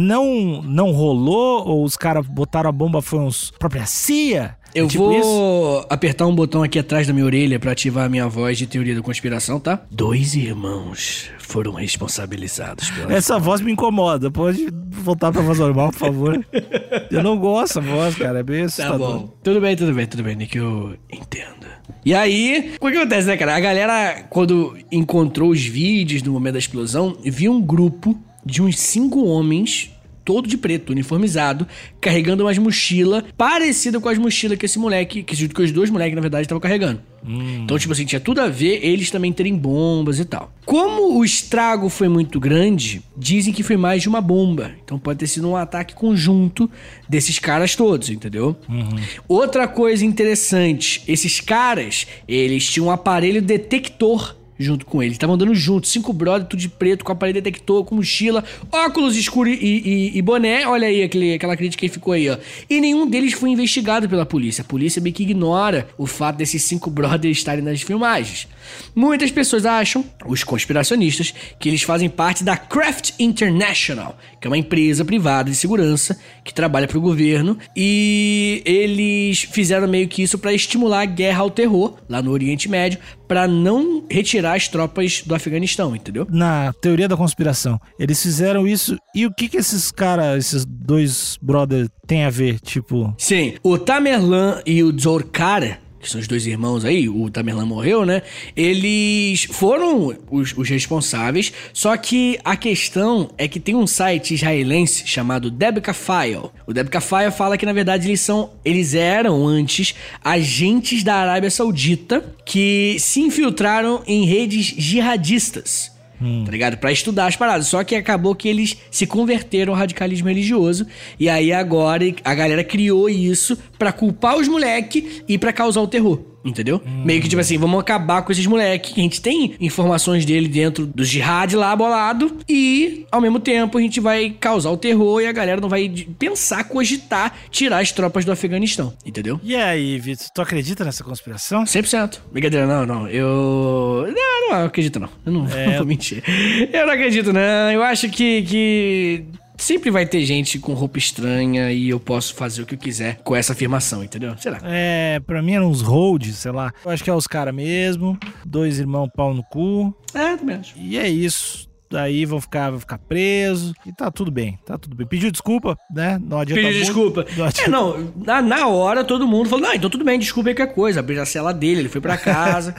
[SPEAKER 1] não rolou, ou os caras botaram a bomba, foi uns própria CIA?
[SPEAKER 2] Eu vou apertar um botão aqui atrás da minha orelha pra ativar a minha voz de teoria da conspiração, tá? 2 irmãos foram responsabilizados pela...
[SPEAKER 1] Essa voz me incomoda. Pode voltar pra voz normal, por favor? Eu não gosto dessa voz, cara. É bem assustador.
[SPEAKER 2] Tá bom. Tudo bem, Nick. Eu entendo. E aí, o que acontece, né, cara? A galera, quando encontrou os vídeos no momento da explosão, viu um grupo de uns 5 homens... todo de preto, uniformizado, carregando umas mochilas parecidas com as mochilas que esse moleque, que os dois moleques, na verdade, estavam carregando. Então, tipo assim, tinha tudo a ver eles também terem bombas e tal. Como o estrago foi muito grande, dizem que foi mais de uma bomba. Então pode ter sido um ataque conjunto desses caras todos, entendeu? Outra coisa interessante, esses caras, eles tinham um aparelho detector junto com eles. Estavam andando juntos, 5 brothers, tudo de preto, com aparelho detector, com mochila, óculos escuros e boné. Olha aí aquela crítica que ficou aí, ó. E nenhum deles foi investigado pela polícia. A polícia meio que ignora o fato desses 5 brothers estarem nas filmagens. Muitas pessoas acham, os conspiracionistas, que eles fazem parte da Kraft International, que é uma empresa privada de segurança que trabalha para o governo, e eles fizeram meio que isso para estimular a guerra ao terror lá no Oriente Médio, para não retirar as tropas do Afeganistão, entendeu?
[SPEAKER 1] Na teoria da conspiração, eles fizeram isso, e o que esses caras, esses dois brothers, têm a ver, tipo...
[SPEAKER 2] Sim, o Tamerlan e o Dzhokhar, que são os dois irmãos aí, o Tamerlan morreu, né? Eles foram os responsáveis, só que a questão é que tem um site israelense chamado Debka File. O Debka File fala que, na verdade, eles eram antes agentes da Arábia Saudita que se infiltraram em redes jihadistas. Tá ligado? Pra estudar as paradas. Só que acabou que eles se converteram ao radicalismo religioso. E aí agora a galera criou isso pra culpar os moleques e pra causar o terror. Entendeu? Meio que tipo assim, vamos acabar com esses moleques. A gente tem informações dele dentro do jihad lá bolado. E ao mesmo tempo a gente vai causar o terror. E a galera não vai pensar, cogitar tirar as tropas do Afeganistão. Entendeu?
[SPEAKER 1] E aí, Vitor, tu acredita nessa conspiração?
[SPEAKER 2] 100%. Brincadeira, não. Eu não acredito, não. Eu não vou mentir. Eu não acredito, não. Eu acho que sempre vai ter gente com roupa estranha e eu posso fazer o que eu quiser com essa afirmação, entendeu? Será?
[SPEAKER 1] Pra mim eram uns holds, sei lá. Eu acho que é os caras mesmo. 2 irmãos pau no cu.
[SPEAKER 2] Também acho.
[SPEAKER 1] E é isso. Daí vão ficar presos e tá tudo bem. Pediu desculpa, né? Não adianta
[SPEAKER 2] Pediu desculpa. Na hora todo mundo falou, não, então tudo bem, desculpa aí qualquer coisa. Abriu a cela dele, ele foi pra casa.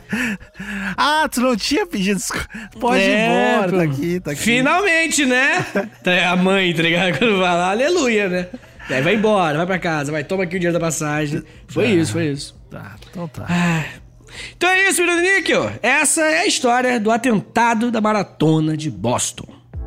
[SPEAKER 1] Tu não tinha pedido desculpa. Pode ir embora, tá aqui.
[SPEAKER 2] Finalmente, né? A mãe, tá ligado? Quando vai lá, aleluia, né? Aí vai embora, vai pra casa, toma aqui o dinheiro da passagem. Foi isso.
[SPEAKER 1] Tá, então tá.
[SPEAKER 2] Então é isso, menino Níquel. Essa é a história do atentado da Maratona de Boston.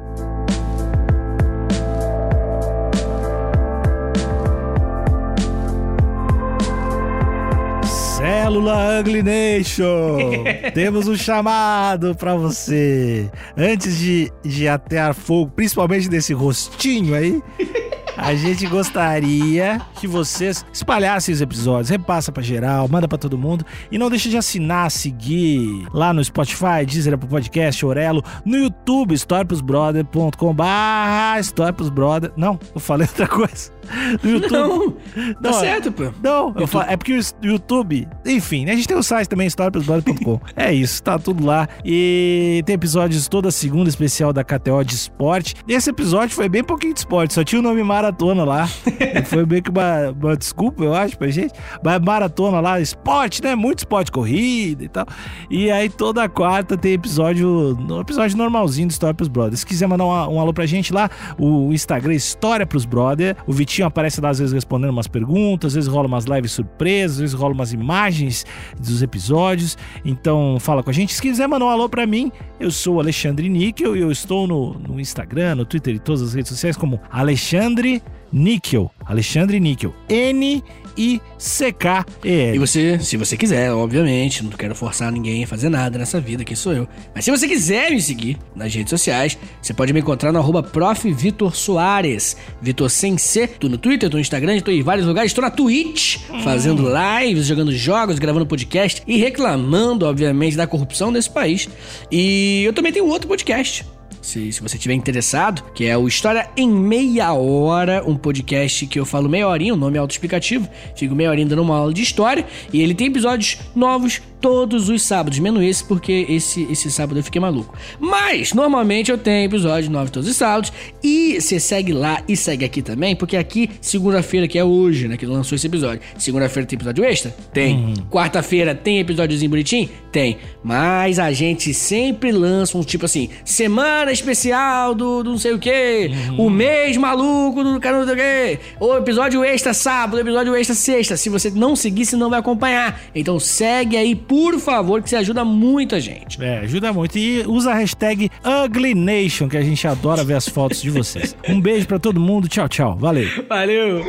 [SPEAKER 1] Célula Ugly Nation, temos um chamado pra você. Antes de atear fogo, principalmente desse rostinho aí, a gente gostaria que vocês espalhassem os episódios, repassa pra geral, manda pra todo mundo e não deixe de assinar, seguir lá no Spotify, Deezer, Apple Podcast, Orelo, no YouTube, storyplusbrother.com/storyplusbrother. Não, eu falei outra coisa. No YouTube.
[SPEAKER 2] Não, tá certo, pô.
[SPEAKER 1] Não, é porque o YouTube, enfim, né, a gente tem o site também, storyplusbrother.com. É isso, tá tudo lá. E tem episódios toda segunda, especial da KTO de esporte. E esse episódio foi bem pouquinho de esporte, só tinha o nome maratona lá. Foi meio que uma desculpa, eu acho, pra gente. Mas maratona lá, esporte, né? Muito esporte, corrida e tal. E aí toda quarta tem episódio normalzinho do História Pros Brothers. Se quiser mandar um alô pra gente lá, o Instagram História Pros Brothers. O Vitinho aparece lá às vezes respondendo umas perguntas, às vezes rola umas lives surpresas, às vezes rola umas imagens dos episódios. Então fala com a gente. Se quiser mandar um alô pra mim, eu sou o Alexandre Níquel e eu estou no Instagram, no Twitter e todas as redes sociais como Alexandre Níquel. Alexandre Níquel. N-I-C-K-E-L.
[SPEAKER 2] E você, se você quiser, obviamente, não quero forçar ninguém a fazer nada nessa vida, quem sou eu. Mas se você quiser me seguir nas redes sociais, você pode me encontrar no @profvitorsoares. Vitor sem C. Tô no Twitter, tô no Instagram, tô em vários lugares. Tô na Twitch, fazendo lives, jogando jogos, gravando podcast e reclamando, obviamente, da corrupção desse país. E eu também tenho outro podcast. Se você estiver interessado, que é o História em Meia Hora, um podcast que eu falo meia horinha, o nome é autoexplicativo, fico meia horinha dando uma aula de história, e ele tem episódios novos todos os sábados, menos esse, porque esse sábado eu fiquei maluco. Mas, normalmente eu tenho episódio novo todos os sábados. E você segue lá e segue aqui também, porque aqui, segunda-feira, que é hoje, né, que lançou esse episódio. Segunda-feira tem episódio extra? Tem. Quarta-feira tem episódiozinho bonitinho? Tem. Mas a gente sempre lança um tipo assim, semana especial do não sei o quê, o mês maluco do canal do quê, ou episódio extra sábado, episódio extra sexta. Se você não seguir, você não vai acompanhar. Então segue aí, por favor, que você ajuda muito a gente.
[SPEAKER 1] Ajuda muito. E usa a hashtag UglyNation, que a gente adora ver as fotos de vocês. Um beijo pra todo mundo. Tchau, tchau. Valeu.
[SPEAKER 2] Valeu.